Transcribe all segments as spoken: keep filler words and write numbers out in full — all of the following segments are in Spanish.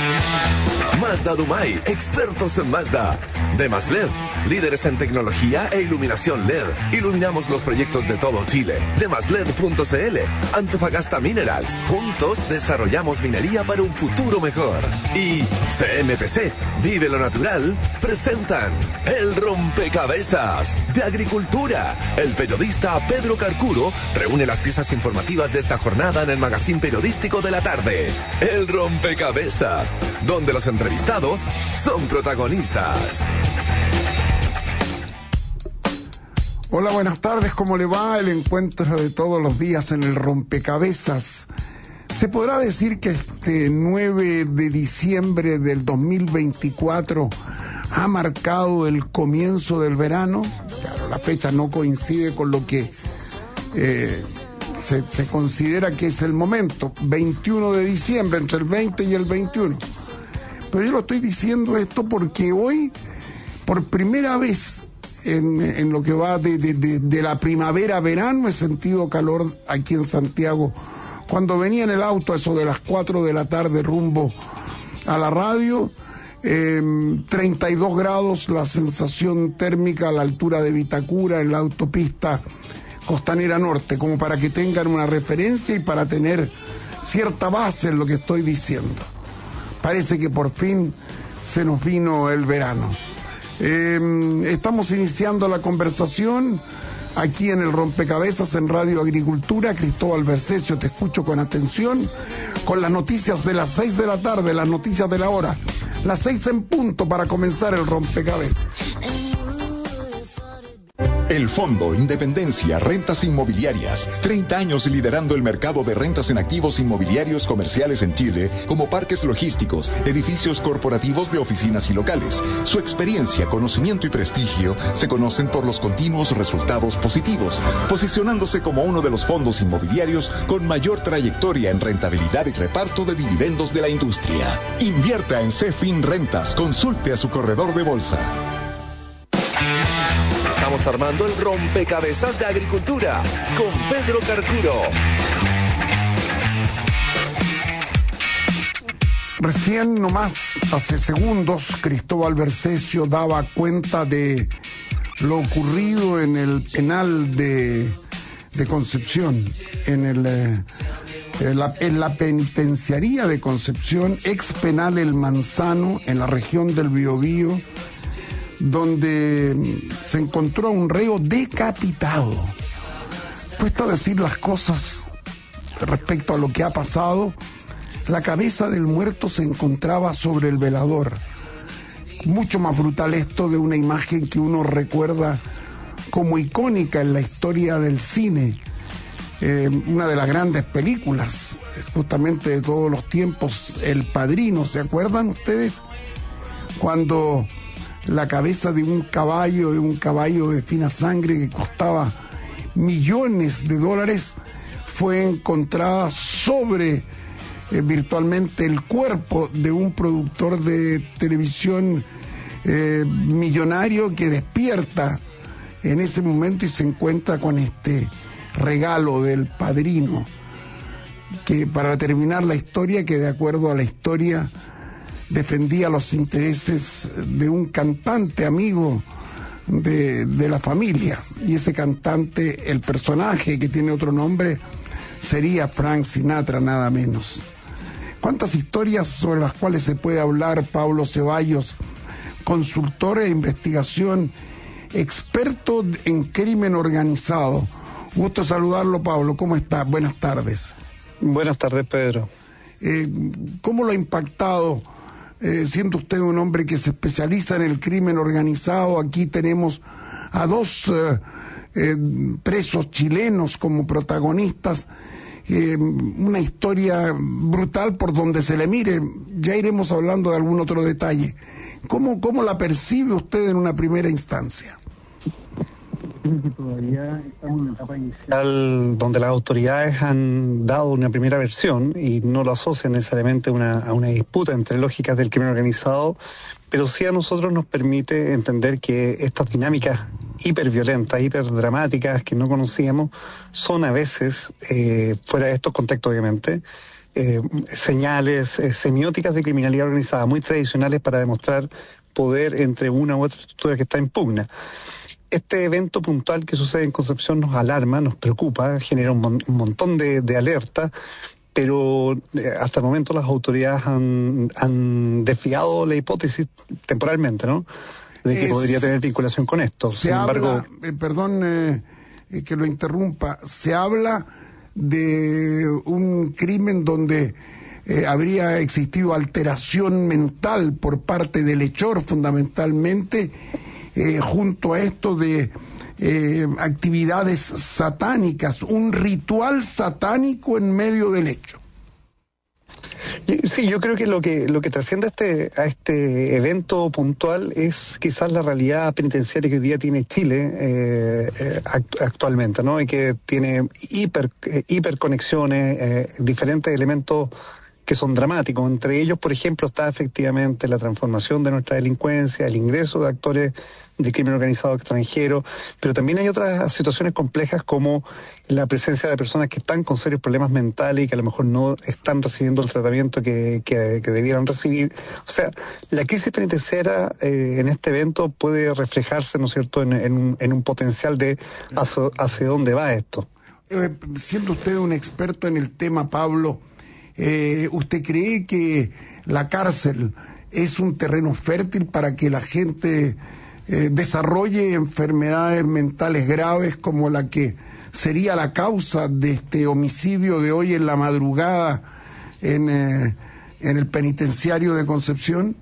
Mazda Dumay, expertos en Mazda. Demas L E D, líderes en tecnología e iluminación L E D. Iluminamos los proyectos de todo Chile. Demas L E D punto c l. Antofagasta Minerals. Juntos desarrollamos minería para un futuro mejor. Y C M P C, Vive lo Natural, presentan El Rompecabezas de Agricultura. El periodista Pedro Carcuro reúne las piezas informativas de esta jornada en el magazín periodístico de la tarde. El Rompecabezas, donde los entrevistados son protagonistas. Hola, buenas tardes, ¿cómo le va? El encuentro de todos los días en el Rompecabezas. ¿Se podrá decir que este nueve de diciembre del dos mil veinticuatro ha marcado el comienzo del verano? Claro, la fecha no coincide con lo que eh, se, se considera que es el momento, veintiuno de diciembre, entre el veinte y el veintiuno. Pero yo lo estoy diciendo esto porque hoy, por primera vez en, en lo que va de, de, de, de la primavera-verano, he sentido calor aquí en Santiago. Cuando venía en el auto, a eso de las cuatro de la tarde, rumbo a la radio, eh, treinta y dos grados la sensación térmica a la altura de Vitacura, en la autopista Costanera Norte, como para que tengan una referencia y para tener cierta base en lo que estoy diciendo. Parece que por fin se nos vino el verano. Eh, estamos iniciando la conversación aquí en el Rompecabezas en Radio Agricultura. Cristóbal Bercesio, te escucho con atención con las noticias de las seis de la tarde, las noticias de la hora, las seis en punto para comenzar el Rompecabezas. El Fondo Independencia Rentas Inmobiliarias, treinta años liderando el mercado de rentas en activos inmobiliarios comerciales en Chile, como parques logísticos, edificios corporativos de oficinas y locales. Su experiencia, conocimiento y prestigio se conocen por los continuos resultados positivos, posicionándose como uno de los fondos inmobiliarios con mayor trayectoria en rentabilidad y reparto de dividendos de la industria. Invierta en Cefin Rentas, consulte a su corredor de bolsa. Estamos armando el Rompecabezas de Agricultura con Pedro Carcuro. Recién nomás, hace segundos, Cristóbal Bercesio daba cuenta de lo ocurrido en el penal de, de Concepción, en, el, eh, en, la, en la penitenciaría de Concepción, ex penal El Manzano, en la región del Biobío, donde se encontró a un reo decapitado. Puesto a decir las cosas respecto a lo que ha pasado, la cabeza del muerto se encontraba sobre el velador. Mucho más brutal esto de una imagen que uno recuerda como icónica en la historia del cine. Eh, una de las grandes películas, justamente de todos los tiempos, El Padrino. ¿Se acuerdan ustedes? Cuando la cabeza de un caballo, de un caballo de fina sangre que costaba millones de dólares, fue encontrada sobre eh, virtualmente el cuerpo de un productor de televisión eh, millonario que despierta en ese momento y se encuentra con este regalo del Padrino, que para terminar la historia, que de acuerdo a la historia defendía los intereses de un cantante amigo de, de la familia, y ese cantante, el personaje que tiene otro nombre, sería Frank Sinatra, nada menos. ¿Cuántas historias sobre las cuales se puede hablar? Pablo Ceballos, consultor de investigación, experto en crimen organizado. Gusto saludarlo, Pablo. ¿Cómo está? Buenas tardes. Buenas tardes, Pedro. Eh, ¿Cómo lo ha impactado? Eh, siendo usted un hombre que se especializa en el crimen organizado, aquí tenemos a dos eh, eh, presos chilenos como protagonistas, eh, una historia brutal por donde se le mire. Ya iremos hablando de algún otro detalle. ¿Cómo, cómo la percibe usted en una primera instancia? Creo que todavía estamos en una etapa inicial donde las autoridades han dado una primera versión y no lo asocian necesariamente a una, a una disputa entre lógicas del crimen organizado, pero sí a nosotros nos permite entender que estas dinámicas hiperviolentas, hiperdramáticas que no conocíamos, son a veces, eh, fuera de estos contextos obviamente, eh, señales eh, semióticas de criminalidad organizada muy tradicionales para demostrar poder entre una u otra estructura que está en pugna. Este evento puntual que sucede en Concepción nos alarma, nos preocupa, genera un, mon- un montón de, de alerta, pero eh, hasta el momento las autoridades han, han desviado la hipótesis temporalmente, ¿no?, de que es, podría tener vinculación con esto. Se Sin habla, embargo, eh, perdón eh, eh, que lo interrumpa, se habla de un crimen donde eh, habría existido alteración mental por parte del hechor, fundamentalmente, eh, junto a esto de eh, actividades satánicas, un ritual satánico en medio del hecho. Sí, yo creo que lo que lo que trasciende a este, a este evento puntual es quizás la realidad penitenciaria que hoy día tiene Chile eh, eh, act- actualmente, ¿no? Y que tiene hiper eh, hiperconexiones, eh, diferentes elementos que son dramáticos. Entre ellos, por ejemplo, está efectivamente la transformación de nuestra delincuencia, el ingreso de actores de crimen organizado extranjero, pero también hay otras situaciones complejas como la presencia de personas que están con serios problemas mentales y que a lo mejor no están recibiendo el tratamiento que, que, que debieran recibir. O sea, la crisis penitenciaria eh, en este evento puede reflejarse, ¿no es cierto?, en, en, un, en un potencial de hacia, hacia dónde va esto. Eh, siendo usted un experto en el tema, Pablo, Eh, ¿usted cree que la cárcel es un terreno fértil para que la gente eh, desarrolle enfermedades mentales graves como la que sería la causa de este homicidio de hoy en la madrugada en, eh, en el penitenciario de Concepción?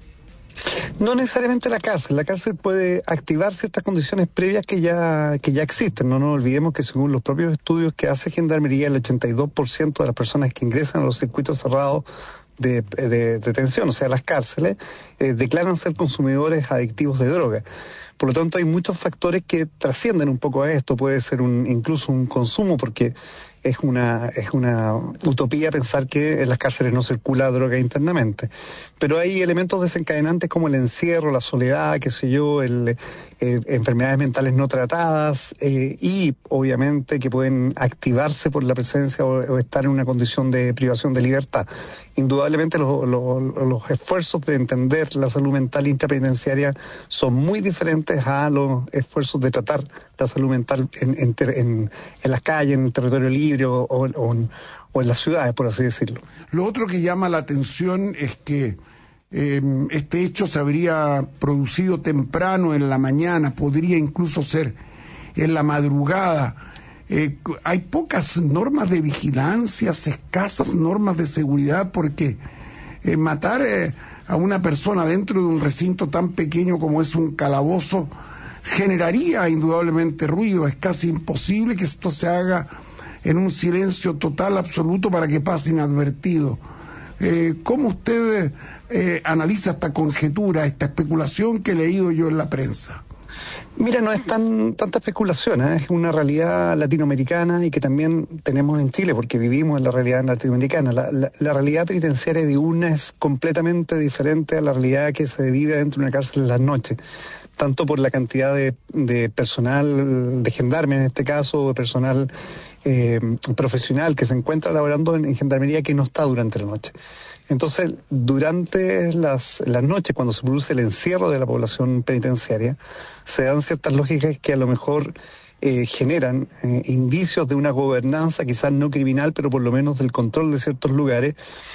No necesariamente la cárcel, la cárcel puede activar ciertas condiciones previas que ya que ya existen. No nos olvidemos que según los propios estudios que hace Gendarmería, el ochenta y dos por ciento de las personas que ingresan a los circuitos cerrados de, de detención, o sea, las cárceles, eh, declaran ser consumidores adictivos de droga. Por lo tanto, hay muchos factores que trascienden un poco a esto. Puede ser un incluso un consumo, porque es una es una utopía pensar que en las cárceles no circula droga internamente. Pero hay elementos desencadenantes como el encierro, la soledad, qué sé yo, el, eh, enfermedades mentales no tratadas eh, y obviamente que pueden activarse por la presencia o, o estar en una condición de privación de libertad. Indudablemente los, los, los esfuerzos de entender la salud mental intrapenitenciaria son muy diferentes a los esfuerzos de tratar la salud mental en, en, en, en las calles, en el territorio libre o, o, o, en, o en las ciudades, por así decirlo. Lo otro que llama la atención es que eh, este hecho se habría producido temprano en la mañana, podría incluso ser en la madrugada. Eh, hay pocas normas de vigilancia, escasas normas de seguridad, porque eh, matar eh, a una persona dentro de un recinto tan pequeño como es un calabozo generaría indudablemente ruido. Es casi imposible que esto se haga en un silencio total, absoluto, para que pase inadvertido. Eh, ¿Cómo usted eh, analiza esta conjetura, esta especulación que he leído yo en la prensa? Mira, no es tan tanta especulación, ¿eh? Es una realidad latinoamericana y que también tenemos en Chile, porque vivimos en la realidad latinoamericana. La, la, la realidad penitenciaria de una es completamente diferente a la realidad que se vive dentro de una cárcel en las noches, tanto por la cantidad de, de personal, de gendarme en este caso, de personal eh, profesional que se encuentra laborando en, en gendarmería que no está durante la noche. Entonces, durante las, las noches, cuando se produce el encierro de la población penitenciaria, se dan ciertas lógicas que a lo mejor eh, generan eh, indicios de una gobernanza, quizás no criminal, pero por lo menos del control de ciertos lugares,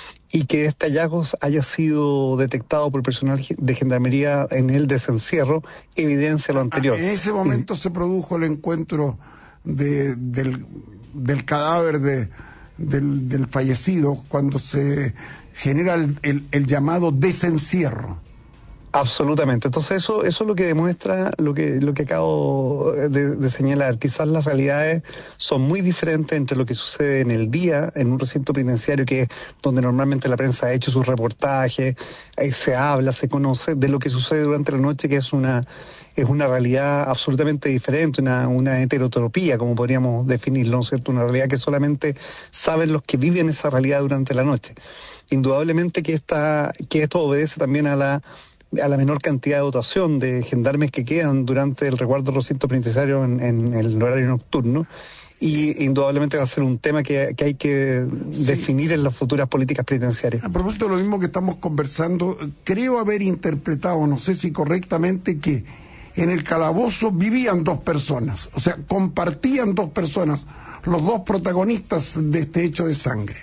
y que este hallazgo haya sido detectado por personal de gendarmería en el desencierro, evidencia lo anterior. En ese momento y... se produjo el encuentro de, del, del cadáver de, del, del fallecido, cuando se genera el, el, el llamado desencierro. Absolutamente. Entonces eso eso es lo que demuestra lo que lo que acabo de, de señalar. Quizás las realidades son muy diferentes entre lo que sucede en el día en un recinto penitenciario, que es donde normalmente la prensa ha hecho sus reportajes, eh, se habla, se conoce, de lo que sucede durante la noche, que es una es una realidad absolutamente diferente, una una heterotropía, como podríamos definirlo, ¿no es cierto? Una realidad que solamente saben los que viven esa realidad durante la noche. Indudablemente que esta que esto obedece también a la a la menor cantidad de dotación de gendarmes que quedan durante el resguardo del recinto penitenciario en, en el horario nocturno, y indudablemente va a ser un tema que, que hay que sí. definir en las futuras políticas penitenciarias. A propósito de lo mismo que estamos conversando, creo haber interpretado, no sé si correctamente, que en el calabozo vivían dos personas, o sea, compartían dos personas, los dos protagonistas de este hecho de sangre.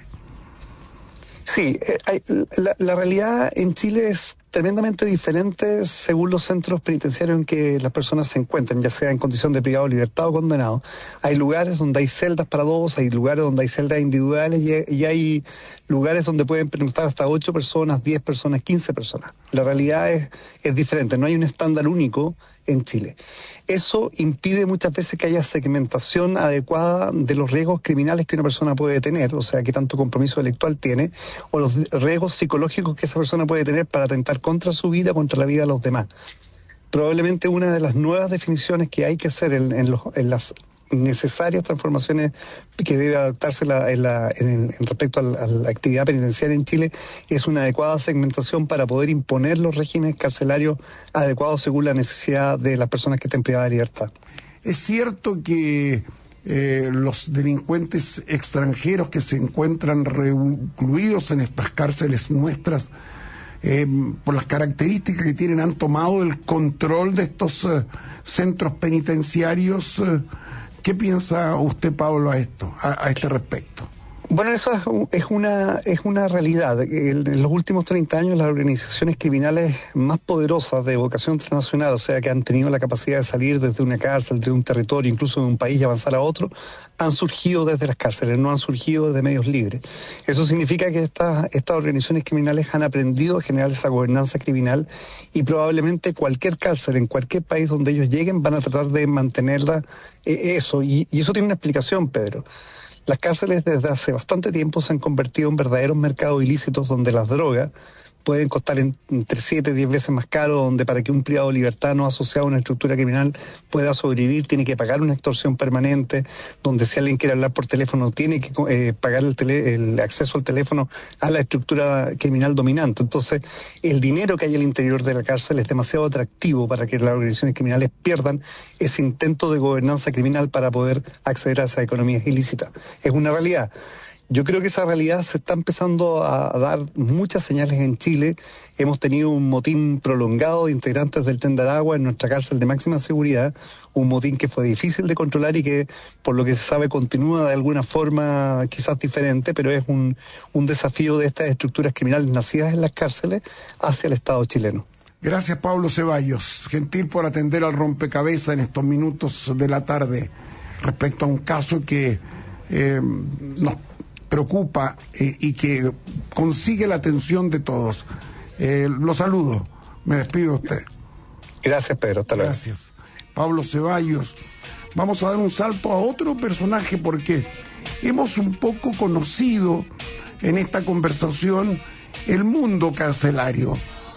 Sí, eh, hay, la, la realidad en Chile es tremendamente diferente según los centros penitenciarios en que las personas se encuentran, ya sea en condición de privado de libertad o condenado. Hay lugares donde hay celdas para dos, hay lugares donde hay celdas individuales y, y hay lugares donde pueden pernoctar hasta ocho personas, diez personas, quince personas. La realidad es, es diferente, no hay un estándar único en Chile. Eso impide muchas veces que haya segmentación adecuada de los riesgos criminales que una persona puede tener, o sea, qué tanto compromiso intelectual tiene, o los riesgos psicológicos que esa persona puede tener para atentar contra su vida, contra la vida de los demás. Probablemente una de las nuevas definiciones que hay que hacer en, en, los, en las necesarias transformaciones que debe adaptarse la, en, la, en, en respecto a la, a la actividad penitenciaria en Chile es una adecuada segmentación para poder imponer los regímenes carcelarios adecuados según la necesidad de las personas que estén privadas de libertad. Es cierto que eh, los delincuentes extranjeros que se encuentran recluidos en estas cárceles nuestras, Eh, por las características que tienen, han tomado el control de estos eh, centros penitenciarios. Eh, ¿Qué piensa usted, Pablo, a esto, a, a este respecto? Bueno, eso es una es una realidad. En los últimos treinta años las organizaciones criminales más poderosas de vocación transnacional, o sea, que han tenido la capacidad de salir desde una cárcel, de un territorio, incluso de un país y avanzar a otro, han surgido desde las cárceles, no han surgido desde medios libres. Eso significa que estas, estas organizaciones criminales han aprendido a generar esa gobernanza criminal y probablemente cualquier cárcel en cualquier país donde ellos lleguen van a tratar de mantenerla eh, eso. Y, y eso tiene una explicación, Pedro. Las cárceles desde hace bastante tiempo se han convertido en verdaderos mercados ilícitos donde las drogas pueden costar entre siete y diez veces más caro, donde para que un privado de libertad no asociado a una estructura criminal pueda sobrevivir tiene que pagar una extorsión permanente, donde si alguien quiere hablar por teléfono tiene que eh, pagar el, tele, el acceso al teléfono a la estructura criminal dominante. Entonces, el dinero que hay al interior de la cárcel es demasiado atractivo para que las organizaciones criminales pierdan ese intento de gobernanza criminal para poder acceder a esas economías ilícitas. Es una realidad. Yo creo que esa realidad se está empezando a dar muchas señales en Chile. Hemos tenido un motín prolongado de integrantes del Tren de Aragua en nuestra cárcel de máxima seguridad, un motín que fue difícil de controlar y que, por lo que se sabe, continúa de alguna forma quizás diferente, pero es un, un desafío de estas estructuras criminales nacidas en las cárceles hacia el Estado chileno. Gracias, Pablo Ceballos. Gentil por atender al rompecabezas en estos minutos de la tarde respecto a un caso que eh, nos preocupa eh, y que consigue la atención de todos. Eh, lo saludo. Me despido de usted. Gracias, Pedro. Hasta luego. Gracias. Pablo Ceballos. Vamos a dar un salto a otro personaje porque hemos un poco conocido en esta conversación el mundo carcelario.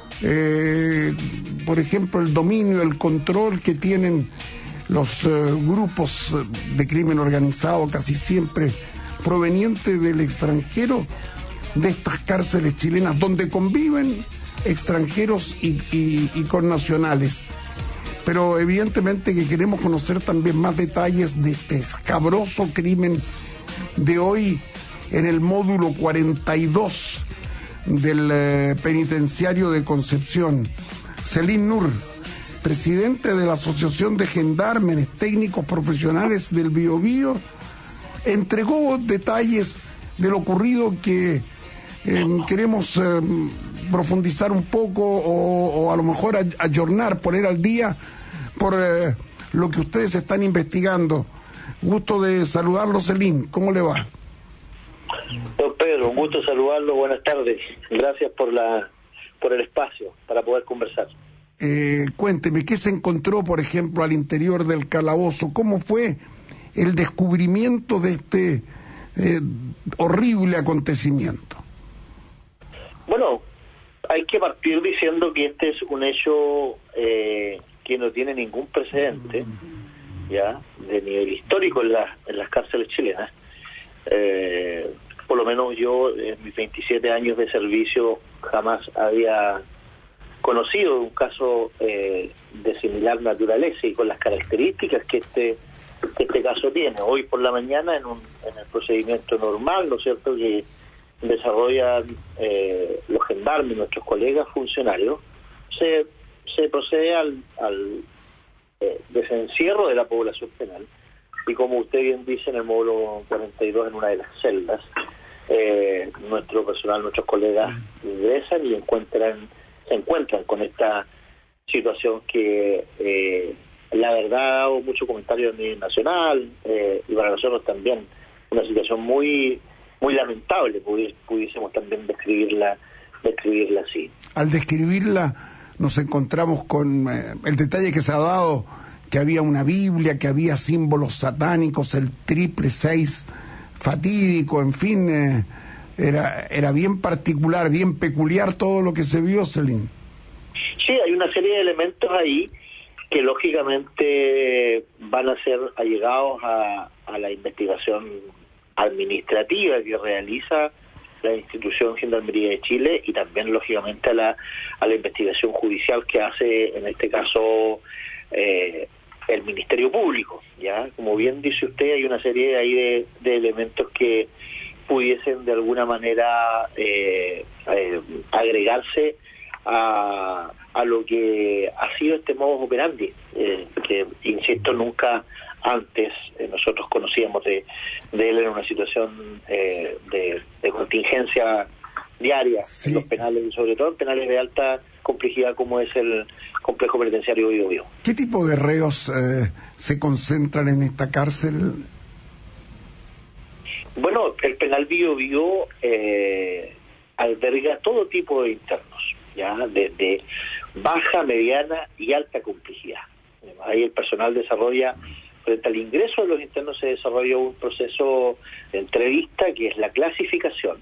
Eh, por ejemplo, el dominio, el control que tienen los eh, grupos de crimen organizado, casi siempre proveniente del extranjero, de estas cárceles chilenas donde conviven extranjeros y, y, y connacionales. Pero evidentemente que queremos conocer también más detalles de este escabroso crimen de hoy en el módulo cuarenta y dos del eh, penitenciario de Concepción. Celín Nur, presidente de la Asociación de Gendarmes Técnicos Profesionales del Biobío, entregó detalles de lo ocurrido que eh, queremos eh, profundizar un poco o, o a lo mejor ayornar, poner al día por eh, lo que ustedes están investigando. Gusto de saludarlo, Celín. ¿Cómo le va? Don Pedro, un gusto saludarlo. Buenas tardes. Gracias por la por el espacio para poder conversar. Eh, cuénteme, ¿qué se encontró, por ejemplo, al interior del calabozo? ¿Cómo fue el descubrimiento de este eh, horrible acontecimiento? Bueno, hay que partir diciendo que este es un hecho eh, que no tiene ningún precedente, ya, de nivel histórico en, la, en las cárceles chilenas. Eh, por lo menos yo, en mis veintisiete años de servicio, jamás había conocido un caso eh, de similar naturaleza y con las características que este que este caso tiene. Hoy por la mañana, en, un, en el procedimiento normal, ¿no es cierto?, que desarrollan eh, los gendarmes, nuestros colegas funcionarios, se, se procede al, al eh, desencierro de la población penal. Y como usted bien dice, en el módulo cuarenta y dos, en una de las celdas, eh, nuestro personal, nuestros colegas ingresan y encuentran se encuentran con esta situación que eh, la verdad ha dado mucho comentario a nivel nacional, eh, y para nosotros también una situación muy muy lamentable, pudi- pudiésemos también describirla describirla así. Al describirla nos encontramos con eh, el detalle que se ha dado, que había una Biblia, que había símbolos satánicos, el triple seis fatídico, en fin, eh, era era bien particular, bien peculiar todo lo que se vio, Celín. Sí, hay una serie de elementos ahí que lógicamente van a ser allegados a, a la investigación administrativa que realiza la institución Gendarmería de Chile, y también lógicamente a la a la investigación judicial que hace en este caso eh, el Ministerio Público. Ya, como bien dice usted, hay una serie ahí de, de elementos que pudiesen de alguna manera eh, eh, agregarse a, a lo que ha sido este modus operandi, eh, que insisto, nunca antes eh, nosotros conocíamos de, de él en una situación eh, de, de contingencia diaria, sí, en los penales, y sobre todo en penales de alta complejidad como es el complejo penitenciario Biobío Biobío. ¿Qué tipo de reos eh, se concentran en esta cárcel? Bueno, el penal Biobío Biobío eh, alberga todo tipo de internos, ya desde baja, mediana y alta complejidad. Ahí el personal desarrolla, frente al ingreso de los internos se desarrolla un proceso de entrevista que es la clasificación,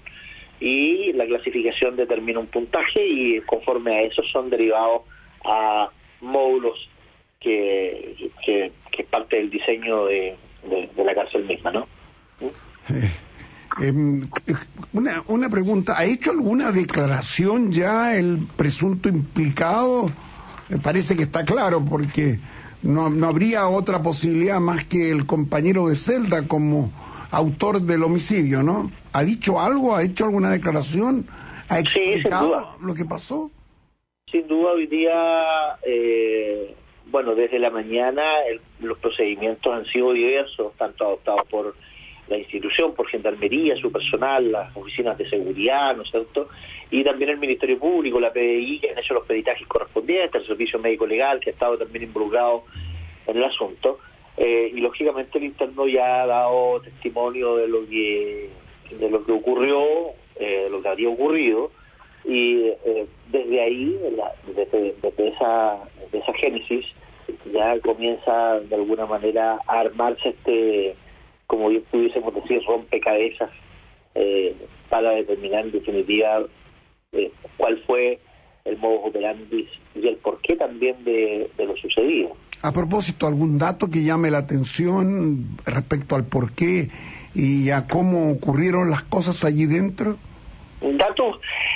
y la clasificación determina un puntaje y conforme a eso son derivados a módulos que, que, que es parte del diseño de, de, de la cárcel misma, ¿no? Eh, eh, una, una pregunta, ¿ha hecho alguna declaración ya el presunto implicado? Me parece que está claro, porque no, no habría otra posibilidad más que el compañero de celda como autor del homicidio, ¿no? ¿Ha dicho algo? ¿Ha hecho alguna declaración? ¿Ha explicado sí, lo que pasó? Sin duda, hoy día, eh, bueno, desde la mañana el, los procedimientos han sido diversos, tanto adoptados por la institución, por Gendarmería, su personal, las oficinas de seguridad, ¿no es cierto?, y también el Ministerio Público, la P D I, que han hecho los peritajes correspondientes, el Servicio Médico Legal, que ha estado también involucrado en el asunto, eh, y lógicamente el interno ya ha dado testimonio de lo que de lo que ocurrió, eh, de lo que había ocurrido, y eh, desde ahí, la, desde, desde esa desde esa génesis, ya comienza de alguna manera a armarse este, como bien pudiésemos decir, rompecabezas eh, para determinar en definitiva eh, cuál fue el modus operandi y el porqué también de, de lo sucedido. A propósito, ¿algún dato que llame la atención respecto al porqué y a cómo ocurrieron las cosas allí dentro? Datos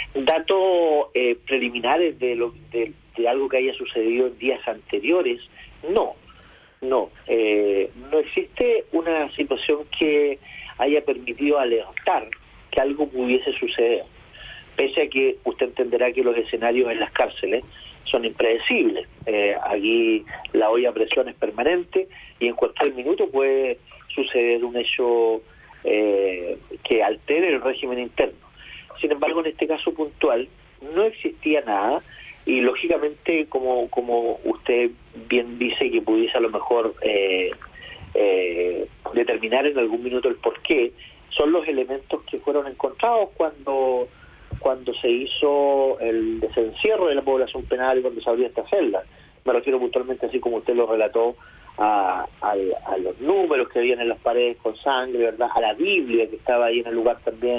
datos eh, preliminares de, lo, de, de algo que haya sucedido en días anteriores, no. No, eh, no existe una situación que haya permitido alertar que algo pudiese suceder, pese a que usted entenderá que los escenarios en las cárceles son impredecibles. Eh, aquí la olla a presión es permanente y en cualquier minuto puede suceder un hecho eh, que altere el régimen interno. Sin embargo, en este caso puntual no existía nada, y lógicamente, como como usted bien dice, que pudiese a lo mejor eh, eh, determinar en algún minuto el porqué, son los elementos que fueron encontrados cuando cuando se hizo el desencierro de la población penal y cuando se abrió esta celda. Me refiero puntualmente, así como usted lo relató, a, a, a los números que habían en las paredes con sangre, ¿verdad?, a la Biblia que estaba ahí en el lugar también.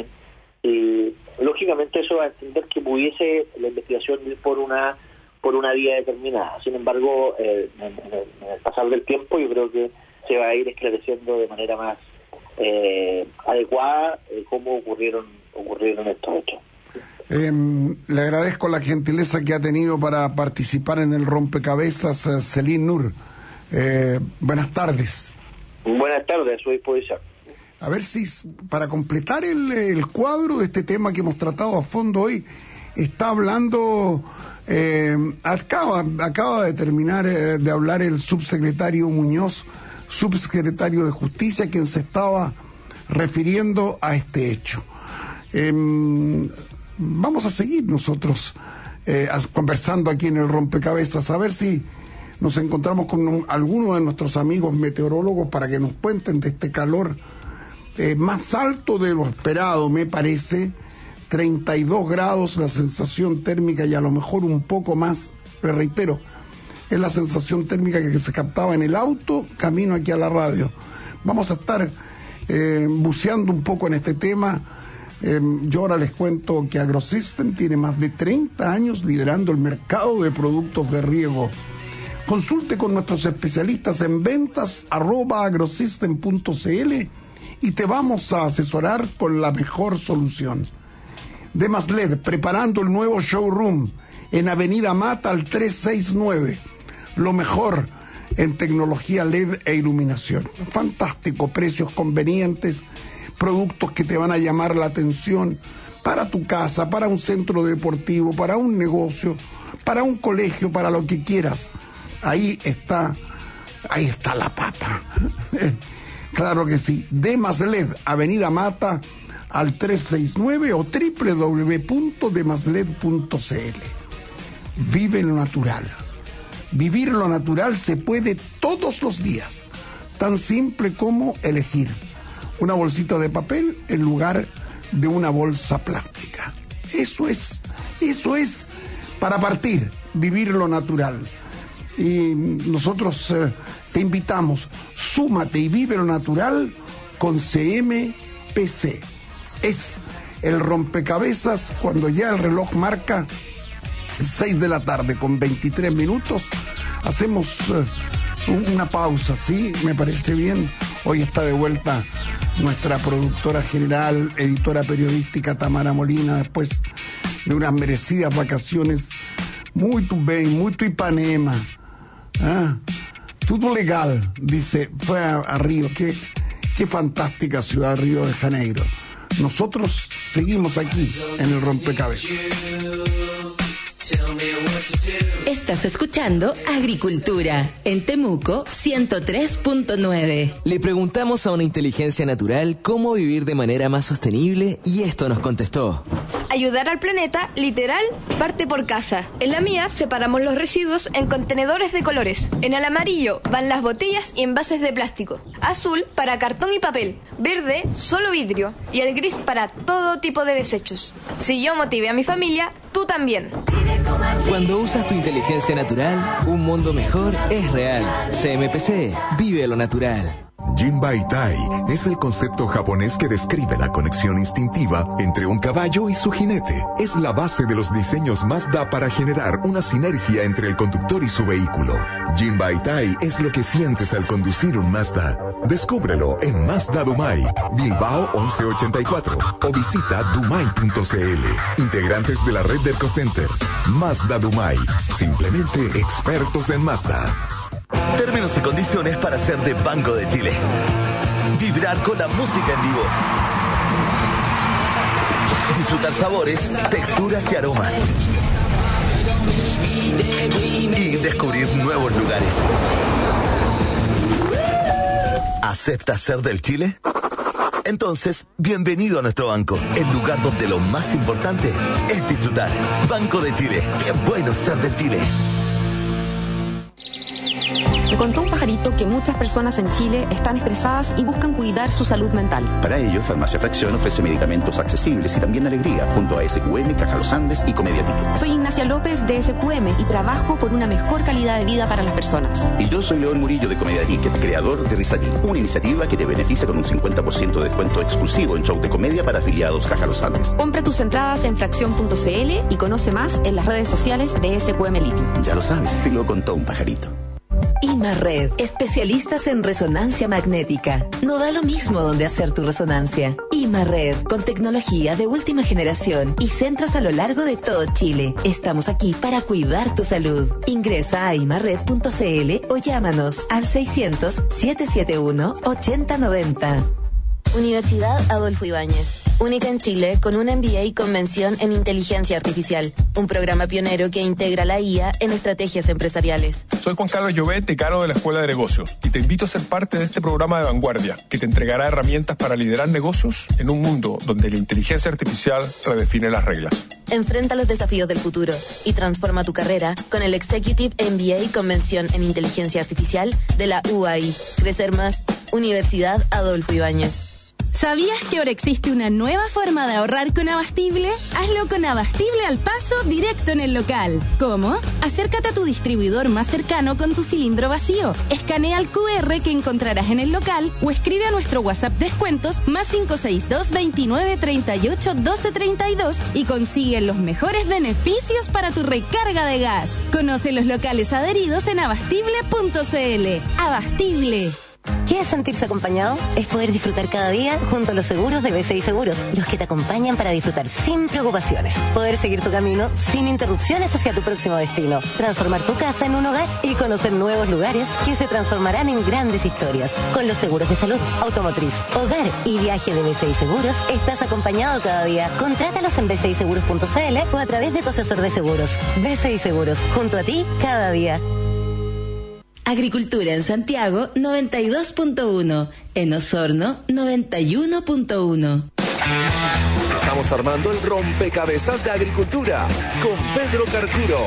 Y lógicamente eso va a entender que pudiese la investigación ir por una por una vía determinada. Sin embargo, eh, en, en, el, en el pasar del tiempo yo creo que se va a ir esclareciendo de manera más eh, adecuada eh, cómo ocurrieron ocurrieron estos hechos. Eh, le agradezco la gentileza que ha tenido para participar en el rompecabezas, Celín Nur. Eh, buenas tardes. Buenas tardes, a su disposición. A ver si, para completar el, el cuadro de este tema que hemos tratado a fondo hoy, está hablando, eh, acaba, acaba de terminar eh, de hablar el subsecretario Muñoz, subsecretario de Justicia, quien se estaba refiriendo a este hecho. Eh, vamos a seguir nosotros eh, conversando aquí en el Rompecabezas, a ver si nos encontramos con un, algunos de nuestros amigos meteorólogos para que nos cuenten de este calor eh, más alto de lo esperado, me parece. treinta y dos grados la sensación térmica y a lo mejor un poco más, le reitero, es la sensación térmica que se captaba en el auto camino aquí a la radio. Vamos a estar eh, buceando un poco en este tema. Eh, yo ahora les cuento que AgroSystem tiene más de treinta años liderando el mercado de productos de riego. Consulte con nuestros especialistas en ventas arroba agrosystem punto cl y te vamos a asesorar con la mejor solución. Demas L E D, preparando el nuevo showroom en Avenida Mata al trescientos sesenta y nueve. Lo mejor en tecnología L E D e iluminación. Fantástico, precios convenientes, productos que te van a llamar la atención para tu casa, para un centro deportivo, para un negocio, para un colegio, para lo que quieras. Ahí está, ahí está la papa. Claro que sí. Demas L E D, Avenida Mata al trescientos sesenta y nueve o doble u doble u doble u punto demasled punto cl. Vive lo natural. Vivir lo natural se puede todos los días. Tan simple como elegir una bolsita de papel en lugar de una bolsa plástica. Eso es, eso es para partir, vivir lo natural. Y nosotros eh, te invitamos, súmate y vive lo natural con C M P C. Es el rompecabezas cuando ya el reloj marca seis de la tarde con veintitrés minutos. Hacemos eh, una pausa, ¿sí? Me parece bien. Hoy está de vuelta nuestra productora general, editora periodística Tamara Molina, después de unas merecidas vacaciones. Muy bem, muy Ipanema. Ah, todo legal, dice, fue a, a Río. Qué, qué fantástica ciudad, Río de Janeiro. Nosotros seguimos aquí en el rompecabezas. Estás escuchando Agricultura en Temuco ciento tres punto nueve. Le preguntamos a una inteligencia natural cómo vivir de manera más sostenible y esto nos contestó. Ayudar al planeta, literal, parte por casa. En la mía separamos los residuos en contenedores de colores. En el amarillo van las botellas y envases de plástico. Azul para cartón y papel. Verde, solo vidrio. Y el gris para todo tipo de desechos. Si yo motivé a mi familia, tú también. Cuando usas tu inteligencia natural, un mundo mejor es real. C M P C, vive lo natural. Jinbaitai es el concepto japonés que describe la conexión instintiva entre un caballo y su jinete. Es la base de los diseños Mazda para generar una sinergia entre el conductor y su vehículo. Jinbaitai es lo que sientes al conducir un Mazda. Descúbrelo en Mazda Dumai, Bilbao once ochenta y cuatro o visita dumai punto cl. Integrantes de la red de ErcoCenter. Mazda Dumai, simplemente expertos en Mazda. Términos y condiciones para ser de Banco de Chile. Vibrar con la música en vivo. Disfrutar sabores, texturas y aromas. Y descubrir nuevos lugares. ¿Aceptas ser del Chile? Entonces, bienvenido a nuestro banco, el lugar donde lo más importante es disfrutar. Banco de Chile. Qué bueno ser del Chile. Me contó un pajarito que muchas personas en Chile están estresadas y buscan cuidar su salud mental. Para ello, Farmacia Fracción ofrece medicamentos accesibles y también alegría, junto a S Q M, Caja Los Andes y Comedia Ticket. Soy Ignacia López de S Q M y trabajo por una mejor calidad de vida para las personas. Y yo soy León Murillo de Comedia Ticket, creador de Risatín, una iniciativa que te beneficia con un cincuenta por ciento de descuento exclusivo en show de comedia para afiliados Caja Los Andes. Compra tus entradas en fracción punto cl y conoce más en las redes sociales de S Q M Litio. Ya lo sabes, te lo contó un pajarito. Imarred, especialistas en resonancia magnética. No da lo mismo donde hacer tu resonancia. Imarred, con tecnología de última generación y centros a lo largo de todo Chile. Estamos aquí para cuidar tu salud. Ingresa a imarred punto c l o llámanos al seiscientos, setecientos setenta y uno, ochenta noventa. Universidad Adolfo Ibáñez, única en Chile con un M B A con mención en Inteligencia Artificial, un programa pionero que integra la I A en estrategias empresariales. Soy Juan Carlos Llobet, decano de la Escuela de Negocios, y te invito a ser parte de este programa de vanguardia que te entregará herramientas para liderar negocios en un mundo donde la inteligencia artificial redefine las reglas. Enfrenta los desafíos del futuro y transforma tu carrera con el Executive M B A con mención en Inteligencia Artificial de la U A I. Crecer más, Universidad Adolfo Ibáñez. ¿Sabías que ahora existe una nueva forma de ahorrar con Abastible? Hazlo con Abastible al paso directo en el local. ¿Cómo? Acércate a tu distribuidor más cercano con tu cilindro vacío. Escanea el Q R que encontrarás en el local o escribe a nuestro WhatsApp descuentos más cinco seis dos, veintinueve, treinta y ocho, doce, treinta y dos y consigue los mejores beneficios para tu recarga de gas. Conoce los locales adheridos en abastible punto c l. Abastible. ¿Qué es sentirse acompañado? Es poder disfrutar cada día junto a los seguros de B C I Seguros, los que te acompañan para disfrutar sin preocupaciones. Poder seguir tu camino sin interrupciones hacia tu próximo destino. Transformar tu casa en un hogar y conocer nuevos lugares que se transformarán en grandes historias. Con los seguros de salud, automotriz, hogar y viaje de B C I Seguros, estás acompañado cada día. Contrátalos en b c i seguros punto c l o a través de tu asesor de seguros. B C I Seguros, junto a ti cada día. Agricultura en Santiago noventa y dos punto uno, en Osorno noventa y uno punto uno. Estamos armando el rompecabezas de agricultura con Pedro Carcuro.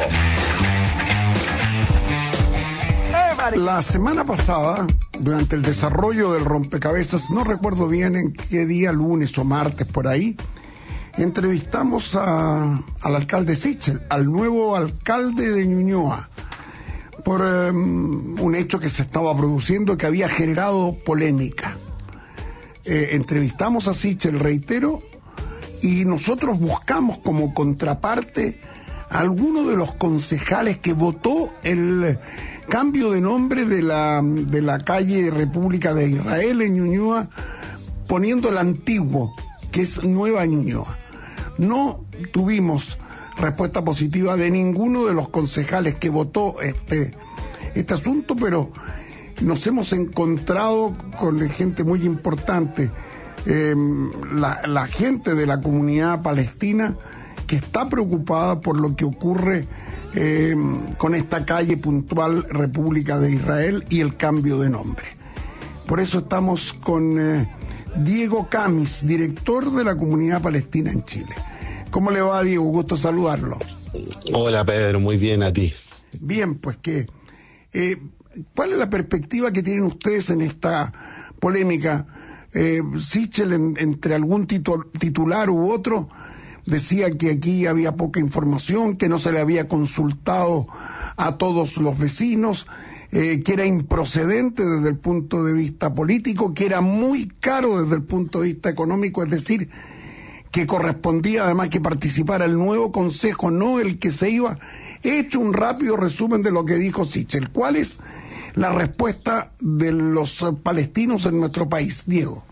La semana pasada, durante el desarrollo del rompecabezas, no recuerdo bien en qué día, lunes o martes por ahí, entrevistamos a, al alcalde Sichel, al nuevo alcalde de Ñuñoa, por um, un hecho que se estaba produciendo que había generado polémica. Eh, entrevistamos a Sichel, reitero, y nosotros buscamos como contraparte a alguno de los concejales que votó el cambio de nombre de la, de la calle República de Israel en Ñuñoa, poniendo el antiguo, que es Nueva Ñuñoa. No tuvimos respuesta positiva de ninguno de los concejales que votó este, este asunto, pero nos hemos encontrado con gente muy importante, eh, la, la gente de la comunidad palestina que está preocupada por lo que ocurre eh, con esta calle puntual República de Israel y el cambio de nombre. Por eso estamos con eh, Diego Camis, director de la comunidad palestina en Chile. ¿Cómo le va, Diego? Gusto saludarlo. Hola, Pedro, muy bien, a ti. Bien, pues que eh, ¿cuál es la perspectiva que tienen ustedes en esta polémica? Eh, Sichel, en, entre algún titul- titular u otro, decía que aquí había poca información, que no se le había consultado a todos los vecinos, eh, que era improcedente desde el punto de vista político, que era muy caro desde el punto de vista económico, es decir, que correspondía además que participara el nuevo consejo, no el que se iba. He hecho un rápido resumen de lo que dijo Sichel. ¿Cuál es la respuesta de los palestinos en nuestro país, Diego?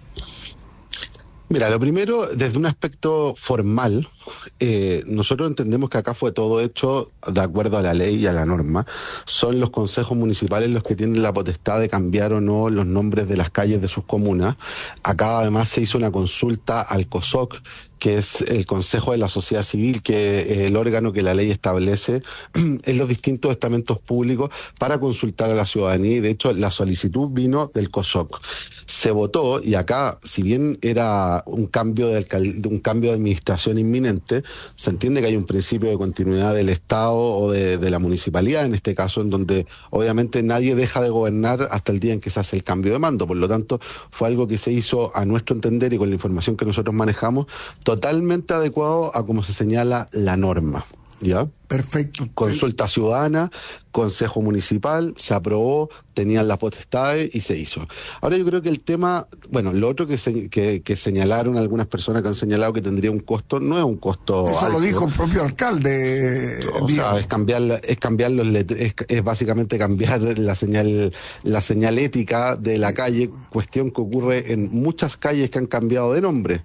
Mira, lo primero, desde un aspecto formal, eh, nosotros entendemos que acá fue todo hecho de acuerdo a la ley y a la norma. Son los consejos municipales los que tienen la potestad de cambiar o no los nombres de las calles de sus comunas. Acá además se hizo una consulta al COSOC, que es el Consejo de la Sociedad Civil, que es el órgano que la ley establece en los distintos estamentos públicos para consultar a la ciudadanía, y de hecho la solicitud vino del COSOC. Se votó, y acá, si bien era un cambio de, alcal- un cambio de administración inminente, se entiende que hay un principio de continuidad del Estado o de, de la municipalidad, en este caso, en donde obviamente nadie deja de gobernar hasta el día en que se hace el cambio de mando. Por lo tanto, fue algo que se hizo, a nuestro entender y con la información que nosotros manejamos, totalmente adecuado a como se señala la norma. ¿Ya? Perfecto. Consulta ciudadana, consejo municipal, se aprobó, tenían las potestades y se hizo. Ahora yo creo que el tema, bueno, lo otro que, se, que, que señalaron algunas personas que han señalado que tendría un costo, no es un costo Eso alto. lo dijo el propio alcalde. O dijo. sea, es cambiar, es cambiar los let- es, es básicamente cambiar la señal, la señalética de la calle, cuestión que ocurre en muchas calles que han cambiado de nombre.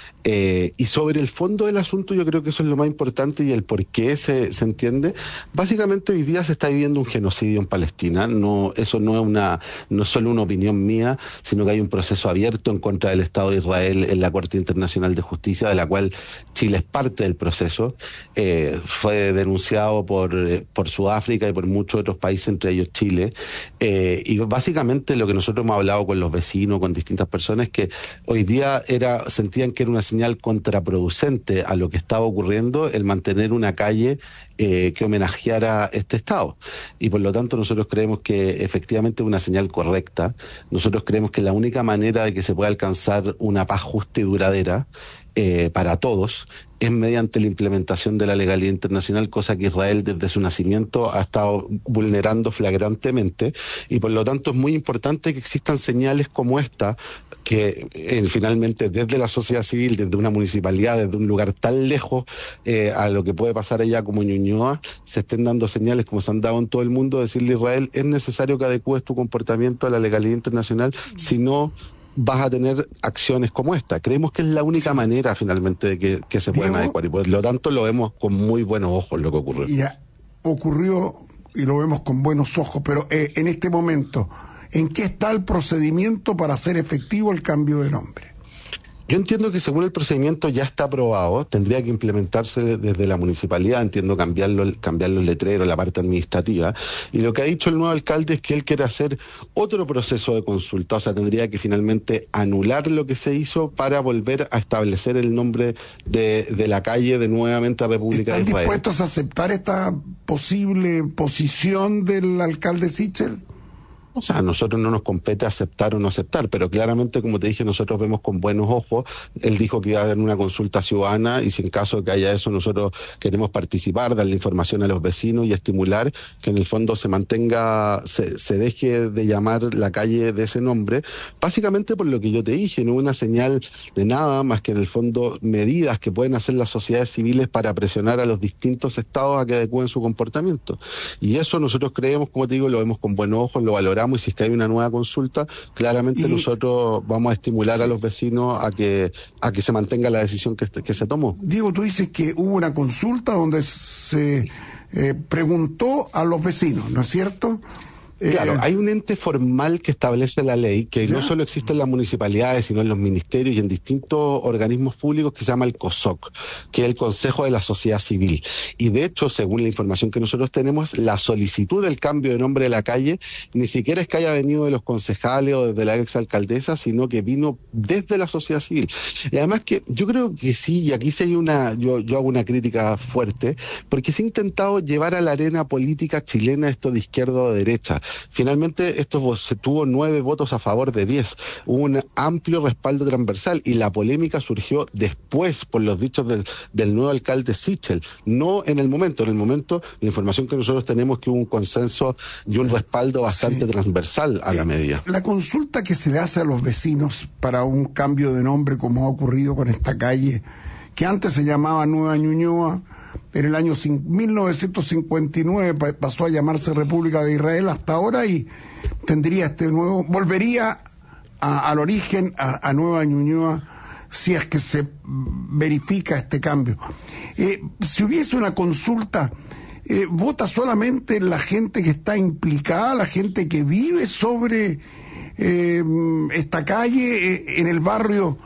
Eh, y sobre el fondo del asunto yo creo que eso es lo más importante y el por qué se, se entiende. Básicamente hoy día se está viviendo un genocidio en Palestina. No, eso no es una, no es solo una opinión mía, sino que hay un proceso abierto en contra del Estado de Israel en la Corte Internacional de Justicia, de la cual Chile es parte del proceso. Eh, fue denunciado por, eh, por Sudáfrica y por muchos otros países, entre ellos Chile. Eh, y básicamente lo que nosotros hemos hablado con los vecinos, con distintas personas, es que hoy día era, sentían que era una señal contraproducente a lo que estaba ocurriendo el mantener una calle eh, que homenajeara este Estado. Y por lo tanto nosotros creemos que efectivamente es una señal correcta. Nosotros creemos que la única manera de que se pueda alcanzar una paz justa y duradera eh, para todos es mediante la implementación de la legalidad internacional, cosa que Israel desde su nacimiento ha estado vulnerando flagrantemente, y por lo tanto es muy importante que existan señales como esta, que eh, finalmente desde la sociedad civil, desde una municipalidad, desde un lugar tan lejos eh, a lo que puede pasar allá como Ñuñoa, se estén dando señales como se han dado en todo el mundo, decirle a Israel, es necesario que adecúes tu comportamiento a la legalidad internacional, si no vas a tener acciones como esta. Creemos que es la única sí. manera finalmente de que, que se puedan Diego, adecuar, y por lo tanto lo vemos con muy buenos ojos lo que ocurrió. Ya ocurrió y lo vemos con buenos ojos, pero eh, en este momento, ¿en qué está el procedimiento para hacer efectivo el cambio de nombre? Yo entiendo que según el procedimiento ya está aprobado, tendría que implementarse desde la municipalidad, entiendo cambiarlo, cambiar los letreros, la parte administrativa, y lo que ha dicho el nuevo alcalde es que él quiere hacer otro proceso de consulta, o sea, tendría que finalmente anular lo que se hizo para volver a establecer el nombre de, de la calle de nuevamente a República de Israel. ¿Están dispuestos a aceptar esta posible posición del alcalde Sichel? O sea, a nosotros no nos compete aceptar o no aceptar, pero claramente, como te dije, nosotros vemos con buenos ojos. Él dijo que iba a haber una consulta ciudadana y si en caso de que haya eso, nosotros queremos participar, darle información a los vecinos y estimular que en el fondo se mantenga, se, se deje de llamar la calle de ese nombre, básicamente por lo que yo te dije, no una señal de nada más que en el fondo medidas que pueden hacer las sociedades civiles para presionar a los distintos estados a que adecúen su comportamiento. Y eso nosotros creemos, como te digo, lo vemos con buenos ojos, lo valoramos, y si es que hay una nueva consulta, claramente y, nosotros vamos a estimular sí. a los vecinos a que a que se mantenga la decisión que, que se tomó. Diego, tú dices que hubo una consulta donde se eh, preguntó a los vecinos, ¿no es cierto? Claro, eh, hay un ente formal que establece la ley, que ¿ya? no solo existe en las municipalidades, sino en los ministerios y en distintos organismos públicos, que se llama el COSOC, que es el Consejo de la Sociedad Civil. Y de hecho, según la información que nosotros tenemos, la solicitud del cambio de nombre de la calle ni siquiera es que haya venido de los concejales o desde la exalcaldesa, sino que vino desde la sociedad civil. Y además que yo creo que sí, y aquí sí hay una, yo, yo hago una crítica fuerte, porque se ha intentado llevar a la arena política chilena esto de izquierda o de derecha. Finalmente esto se tuvo nueve votos a favor de diez, hubo un amplio respaldo transversal y la polémica surgió después por los dichos del, del nuevo alcalde Sichel, no en el momento. En el momento la información que nosotros tenemos es que hubo un consenso y un respaldo bastante sí. transversal a la medida. La consulta que se le hace a los vecinos para un cambio de nombre, como ha ocurrido con esta calle que antes se llamaba Nueva Ñuñoa, en el año mil novecientos cincuenta y nueve pasó a llamarse República de Israel hasta ahora, y tendría este nuevo, volvería a, al origen, a, a Nueva Ñuñoa, si es que se verifica este cambio. Eh, si hubiese una consulta, eh, ¿vota solamente la gente que está implicada, la gente que vive sobre eh, esta calle, eh, en el barrio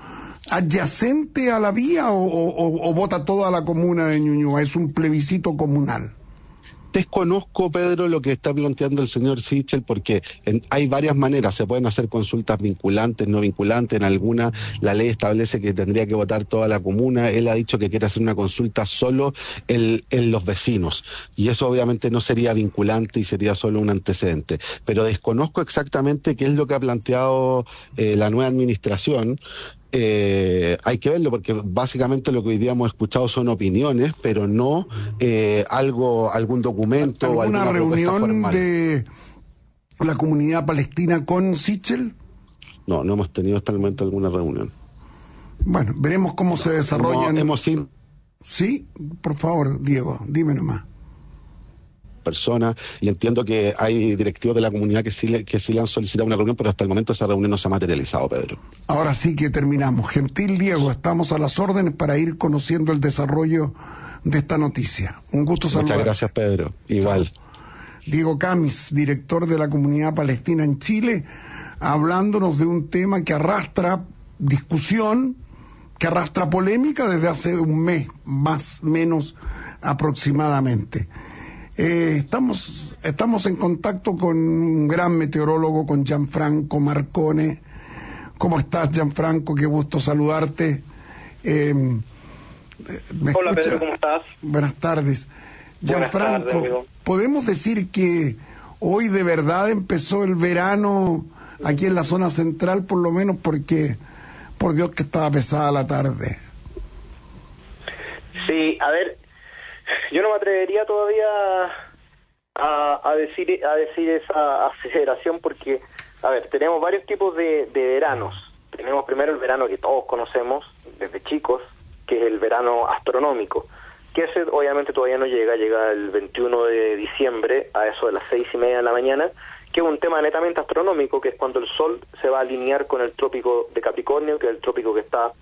adyacente a la vía, o, o, o vota toda la comuna de Ñuñoa? Es un plebiscito comunal. Desconozco, Pedro, lo que está planteando el señor Sichel, porque en, hay varias maneras. Se pueden hacer consultas vinculantes, no vinculantes. En alguna la ley establece que tendría que votar toda la comuna. Él ha dicho que quiere hacer una consulta solo en, en los vecinos, y eso obviamente no sería vinculante y sería solo un antecedente. Pero desconozco exactamente qué es lo que ha planteado eh, la nueva administración. eh, hay que verlo, porque básicamente lo que hoy día hemos escuchado son opiniones, pero no eh, algo, algún documento o alguna reunión formal. De la comunidad palestina con Sichel. No, no hemos tenido hasta el momento alguna reunión. Bueno, veremos cómo se desarrollan. No, hemos sido... Sí, por favor, Diego, dime nomás. Personas, y entiendo que hay directivos de la comunidad que sí, le, que sí le han solicitado una reunión, pero hasta el momento esa reunión no se ha materializado, Pedro. Ahora sí que terminamos. Gentil Diego, estamos a las órdenes para ir conociendo el desarrollo de esta noticia. Un gusto saludar. Muchas gracias, Pedro. Igual. Chao. Diego Camis, director de la comunidad palestina en Chile, hablándonos de un tema que arrastra discusión, que arrastra polémica desde hace un mes, más o menos aproximadamente. Eh, estamos, estamos en contacto con un gran meteorólogo, con Gianfranco Marcone. ¿Cómo estás, Gianfranco? Qué gusto saludarte. Eh, Hola, escucha? Pedro, ¿cómo estás? Buenas tardes. Gianfranco, tardes, ¿podemos decir que hoy de verdad empezó el verano aquí en la zona central, por lo menos? Porque, por Dios, que estaba pesada la tarde. Sí, a ver, yo no me atrevería todavía a, a decir a decir esa aceleración porque, a ver, tenemos varios tipos de, de veranos. Tenemos primero el verano que todos conocemos desde chicos, que es el verano astronómico, que ese obviamente todavía no llega, llega el veintiuno de diciembre a eso de las seis y media de la mañana, que es un tema netamente astronómico, que es cuando el Sol se va a alinear con el trópico de Capricornio, que es el trópico que está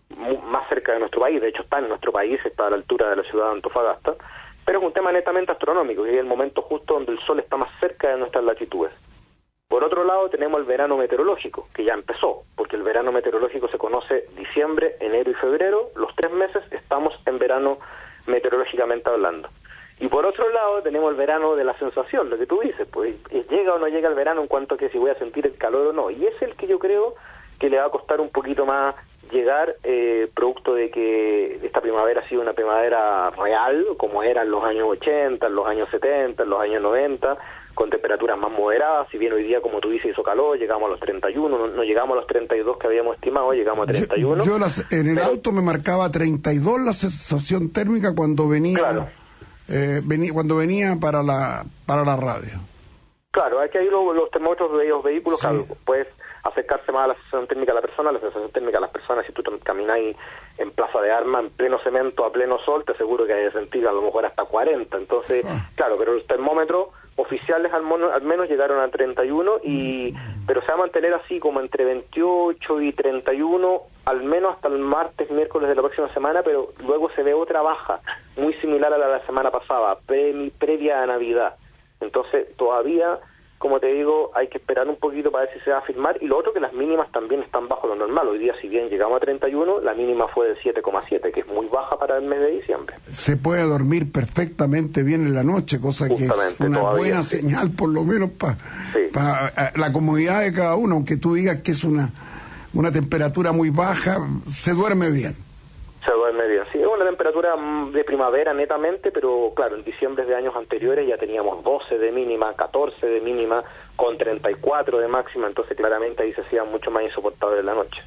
más cerca de nuestro país. De hecho está en nuestro país, está a la altura de la ciudad de Antofagasta, pero es un tema netamente astronómico, que es el momento justo donde el Sol está más cerca de nuestras latitudes. Por otro lado tenemos el verano meteorológico, que ya empezó, porque el verano meteorológico se conoce diciembre, enero y febrero, los tres meses estamos en verano meteorológicamente hablando. Y por otro lado tenemos el verano de la sensación, lo que tú dices, pues llega o no llega el verano en cuanto a que si voy a sentir el calor o no, y es el que yo creo que le va a costar un poquito más llegar, eh, producto de que esta primavera ha sido una primavera real, como era en los años ochenta, en los años setenta, en los años noventa, con temperaturas más moderadas. Si bien hoy día, como tú dices, hizo calor, llegamos a los treinta y uno, no, no llegamos a los treinta y dos que habíamos estimado, llegamos a treinta y uno. Yo, yo las, en el pero, auto me marcaba treinta y dos la sensación térmica cuando venía, claro. eh, venía cuando venía para la para la radio. Claro, hay que ir los, los termómetros de los vehículos, sí. Claro, pues acercarse más a la sensación térmica de la persona, la sensación térmica de las personas. Si tú camináis en Plaza de Armas, en pleno cemento, a pleno sol, te aseguro que hay de sentir a lo mejor hasta cuarenta. Entonces, ah. claro, pero los termómetros oficiales al, mono, al menos llegaron a treinta y uno, y pero se va a mantener así como entre veintiocho y treinta y uno, al menos hasta el martes, miércoles de la próxima semana, pero luego se ve otra baja, muy similar a la de la semana pasada, pre, previa a Navidad. Entonces, todavía, como te digo, hay que esperar un poquito para ver si se va a firmar. Y lo otro, que las mínimas también están bajo lo normal. Hoy día, si bien llegamos a treinta y uno, la mínima fue de siete coma siete, que es muy baja para el mes de diciembre. Se puede dormir perfectamente bien en la noche, cosa Justamente, que es una todavía, buena sí. señal, por lo menos para sí. pa, la comodidad de cada uno. Aunque tú digas que es una, una temperatura muy baja, se duerme bien. Se duerme bien, sí, es una temperatura de primavera netamente, pero claro, en diciembre de años anteriores ya teníamos doce de mínima, catorce de mínima, con treinta y cuatro de máxima, entonces claramente ahí se hacía mucho más insoportable la noche.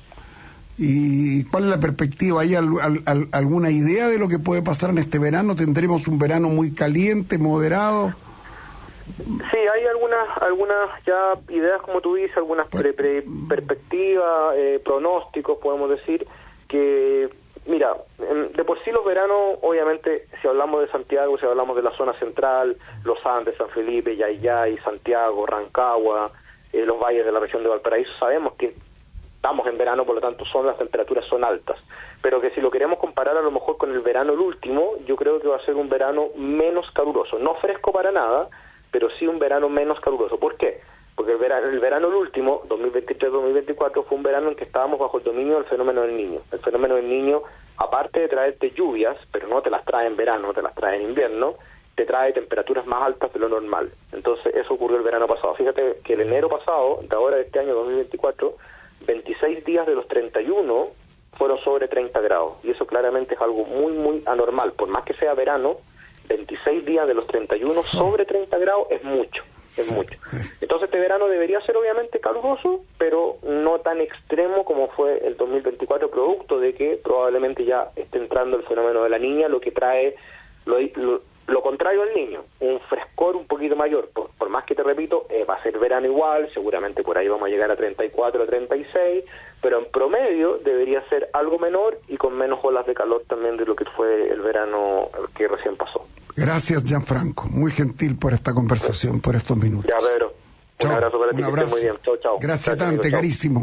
¿Y cuál es la perspectiva? ¿Hay al, al, al, alguna idea de lo que puede pasar en este verano? ¿Tendremos un verano muy caliente, moderado? Sí, hay algunas algunas ya ideas, como tú dices, algunas pre, pre, perspectivas, eh, pronósticos, podemos decir, que... Mira, de por sí los veranos, obviamente, si hablamos de Santiago, si hablamos de la zona central, los Andes, San Felipe, Yayay, Santiago, Rancagua, eh, los valles de la región de Valparaíso, sabemos que estamos en verano, por lo tanto son las temperaturas son altas. Pero que si lo queremos comparar a lo mejor con el verano el último, yo creo que va a ser un verano menos caluroso. No fresco para nada, pero sí un verano menos caluroso. ¿Por qué? Porque el verano, el verano el último, dos mil veintitrés dos mil veinticuatro, fue un verano en que estábamos bajo el dominio del fenómeno del Niño. El fenómeno del Niño, aparte de traerte lluvias, pero no te las trae en verano, te las trae en invierno, te trae temperaturas más altas de lo normal. Entonces eso ocurrió el verano pasado. Fíjate que el enero pasado, de ahora de este año dos mil veinticuatro, veintiséis días de los treinta y uno fueron sobre treinta grados. Y eso claramente es algo muy, muy anormal. Por más que sea verano, veintiséis días de los treinta y uno sobre treinta grados es mucho. es sí. mucho. Entonces este verano debería ser obviamente caluroso, pero no tan extremo como fue el dos mil veinticuatro, producto de que probablemente ya esté entrando el fenómeno de la Niña, lo que trae lo, lo, lo contrario al Niño, un frescor un poquito mayor. Por, por más que te repito, eh, va a ser verano igual, seguramente por ahí vamos a llegar a treinta y cuatro, treinta y seis, pero en promedio debería ser algo menor y con menos olas de calor también de lo que fue el verano que recién pasó. Gracias, Gianfranco. Muy gentil por esta conversación, por estos minutos. Ya, Pedro. Chau. Un abrazo para ti, Un abrazo. Que estés muy bien. Chau, chau. Gracias, Dante, carísimo.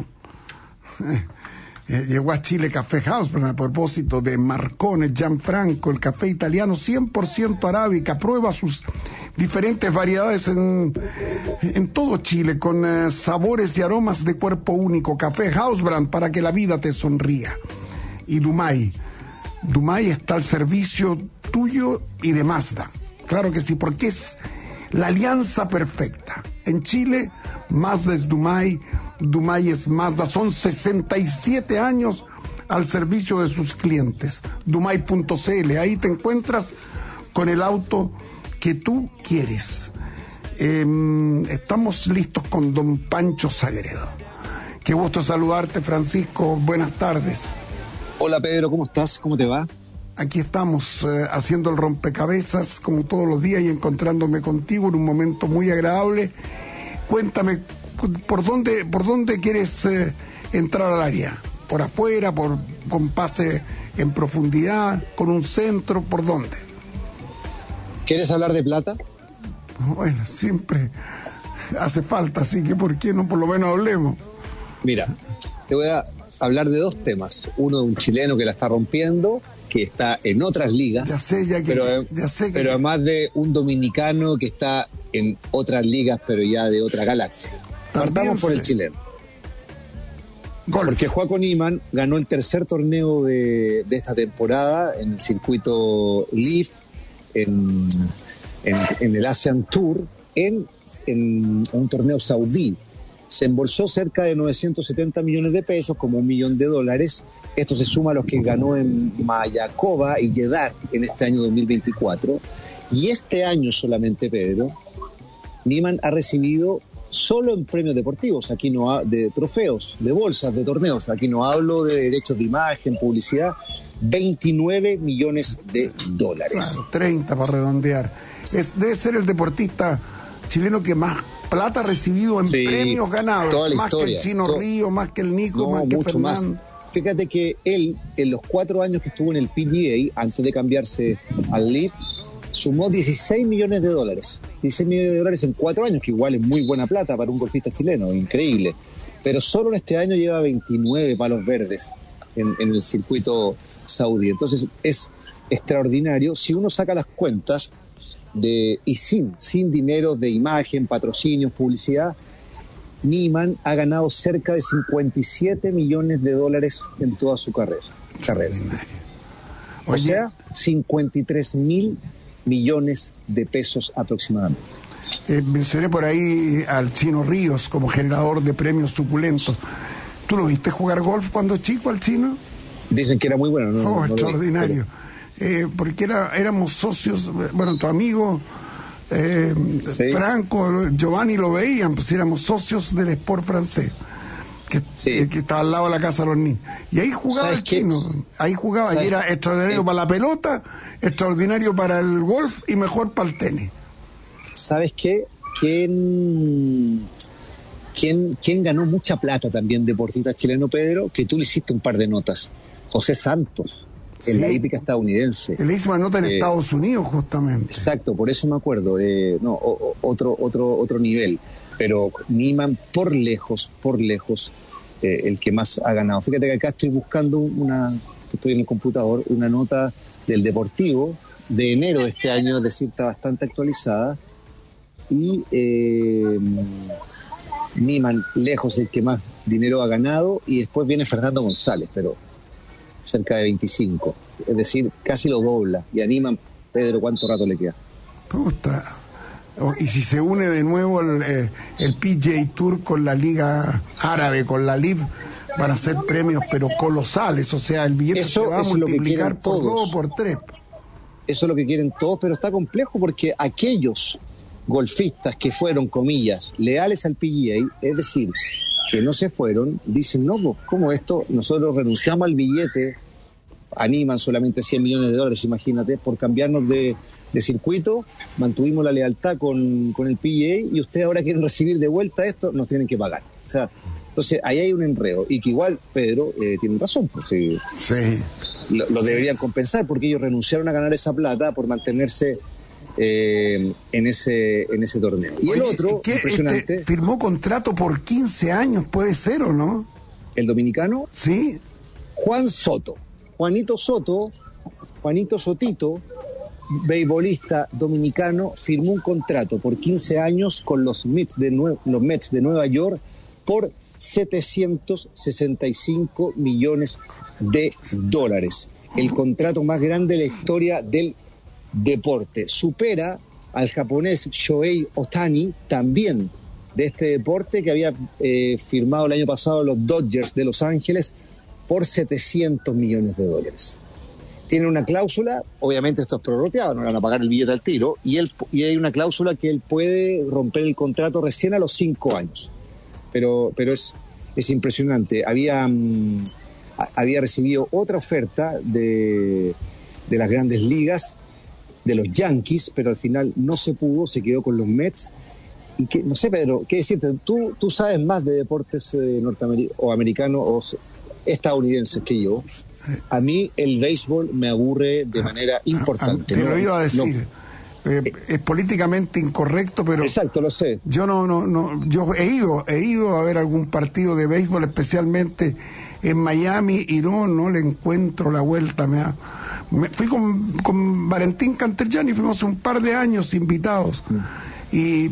Eh, llegó a Chile Café House, pero a propósito de Marcone, Gianfranco, el café italiano cien por ciento arábica, prueba sus diferentes variedades en, en todo Chile, con eh, sabores y aromas de cuerpo único. Café Housebrand, para que la vida te sonría. Y Dumay. Dumay está al servicio tuyo y de Mazda. Claro que sí, porque es la alianza perfecta. En Chile, Mazda es Dumay, Dumay es Mazda. Son sesenta y siete años al servicio de sus clientes. Dumay punto c l, ahí te encuentras con el auto que tú quieres. Eh, estamos listos con don Pancho Sagredo. Qué gusto saludarte, Francisco. Buenas tardes. Hola, Pedro, ¿cómo estás? ¿Cómo te va? Aquí estamos eh, haciendo el rompecabezas como todos los días y encontrándome contigo en un momento muy agradable. Cuéntame, ¿por dónde, por dónde quieres eh, entrar al área? ¿Por afuera, por, con pase en profundidad, con un centro? ¿Por dónde? ¿Quieres hablar de plata? Bueno, siempre hace falta, así que ¿por qué no por lo menos hablemos? Mira, te voy a hablar de dos temas. Uno de un chileno que la está rompiendo, que está en otras ligas. Ya sé, ya que... Pero, ya sé que pero además de un dominicano que está en otras ligas, pero ya de otra galaxia. Partamos por el chileno. Golf. Porque Joaco Niemann ganó el tercer torneo de, de esta temporada en el circuito Leaf, en, en, en el Asian Tour, en, en un torneo saudí. Se embolsó cerca de novecientos setenta millones de pesos, como un millón de dólares. Esto se suma a los que ganó en Mayakoba y Jeddah en este año dos mil veinticuatro. Y este año solamente, Pedro, Niemann ha recibido, solo en premios deportivos, aquí no ha, de trofeos, de bolsas, de torneos, aquí no hablo de derechos de imagen, publicidad, veintinueve millones de dólares. Claro, treinta para redondear. Es, debe ser el deportista chileno que más plata ha recibido en sí, premios ganados, más historia, que el Chino todo, Río, más que el Nico, no, más que mucho Fernando. Más. Fíjate que él, en los cuatro años que estuvo en el P G A, antes de cambiarse al Leaf, sumó dieciséis millones de dólares. dieciséis millones de dólares en cuatro años, que igual es muy buena plata para un golfista chileno, increíble. Pero solo en este año lleva veintinueve palos verdes en, en el circuito saudí. Entonces es extraordinario. Si uno saca las cuentas, de y sin, sin dinero de imagen, patrocinios, publicidad, Niemann ha ganado cerca de cincuenta y siete millones de dólares en toda su carrera. carrera. O Oye. sea, cincuenta y tres mil millones de pesos aproximadamente. Eh, mencioné por ahí al Chino Ríos como generador de premios suculentos. ¿Tú lo viste jugar golf cuando chico al Chino? Dicen que era muy bueno. No, oh, no extraordinario. Eh, porque era, éramos socios, bueno, tu amigo eh, sí. Franco, Giovanni lo veían, pues éramos socios del Sport francés, que, sí. eh, que estaba al lado de la casa de los niños. Y ahí jugaba el Chino, ahí jugaba, y era extraordinario eh. para la pelota, extraordinario para el golf y mejor para el tenis. ¿Sabes qué? ¿Quién, quién, quién ganó mucha plata también, deportista chileno, Pedro? Que tú le hiciste un par de notas. José Santos. En sí. la hípica estadounidense. Él hizo una nota en eh, Estados Unidos, justamente. Exacto, por eso me acuerdo. Eh, no, o, otro, otro, otro nivel. Pero Niemann, por lejos, por lejos, eh, el que más ha ganado. Fíjate que acá estoy buscando una, estoy en el computador, una nota del Deportivo de enero de este año, es decir, está bastante actualizada. Y eh, Niemann, lejos, el que más dinero ha ganado. Y después viene Fernando González, pero cerca de veinticinco, es decir, casi lo dobla. Y a Niemann, Pedro, ¿cuánto rato le queda? Puta. Oh, y si se une de nuevo el, eh, el P G A Tour con la Liga Árabe, con la Liv, van a ser premios pero colosales, o sea, el billete eso, se va a multiplicar por dos o por tres. Eso es lo que quieren todos, pero está complejo porque aquellos golfistas que fueron, comillas, leales al P G A, es decir, que no se fueron, dicen, no, pues, ¿cómo esto? Nosotros renunciamos al billete, animan solamente cien millones de dólares, imagínate, por cambiarnos de, de circuito, mantuvimos la lealtad con, con el P G A y ustedes ahora quieren recibir de vuelta esto, nos tienen que pagar. O sea, entonces ahí hay un enredo, y que igual, Pedro, eh, tienen razón, pues sí. Sí. Lo, lo deberían compensar porque ellos renunciaron a ganar esa plata por mantenerse eh, en ese en ese torneo. Y Oye, el otro, ¿qué, impresionante... Este, ¿firmó contrato por quince años? ¿Puede ser o no? ¿El dominicano? Sí. Juan Soto. Juanito Soto, Juanito Sotito, beisbolista dominicano, firmó un contrato por quince años con los Mets de, Nue- los Mets de Nueva York por setecientos sesenta y cinco millones de dólares. El contrato más grande de la historia del deporte. Supera al japonés Shohei Ohtani, también de este deporte, que había eh, firmado el año pasado los Dodgers de Los Ángeles por setecientos millones de dólares. Tiene una cláusula, obviamente esto es prorrateado, no le van a pagar el billete al tiro, y, él, y hay una cláusula que él puede romper el contrato recién a los cinco años. Pero, pero es, es impresionante. Había, um, había recibido otra oferta de, de las grandes ligas, de los Yankees, pero al final no se pudo, se quedó con los Mets. Y que, no sé, Pedro, ¿qué decirte? Tú, tú sabes más de deportes eh, norteamericanos o americanos o estadounidenses que yo. A mí el béisbol me aburre de manera importante. Te ¿no? lo iba a decir. No. Eh, es políticamente incorrecto, pero exacto, lo sé. Yo no, no, no, yo he ido, he ido a ver algún partido de béisbol, especialmente en Miami, y no, no le encuentro la vuelta. Me, ha, me fui con, con Valentín Canterjani, fuimos un par de años invitados. Mm. Y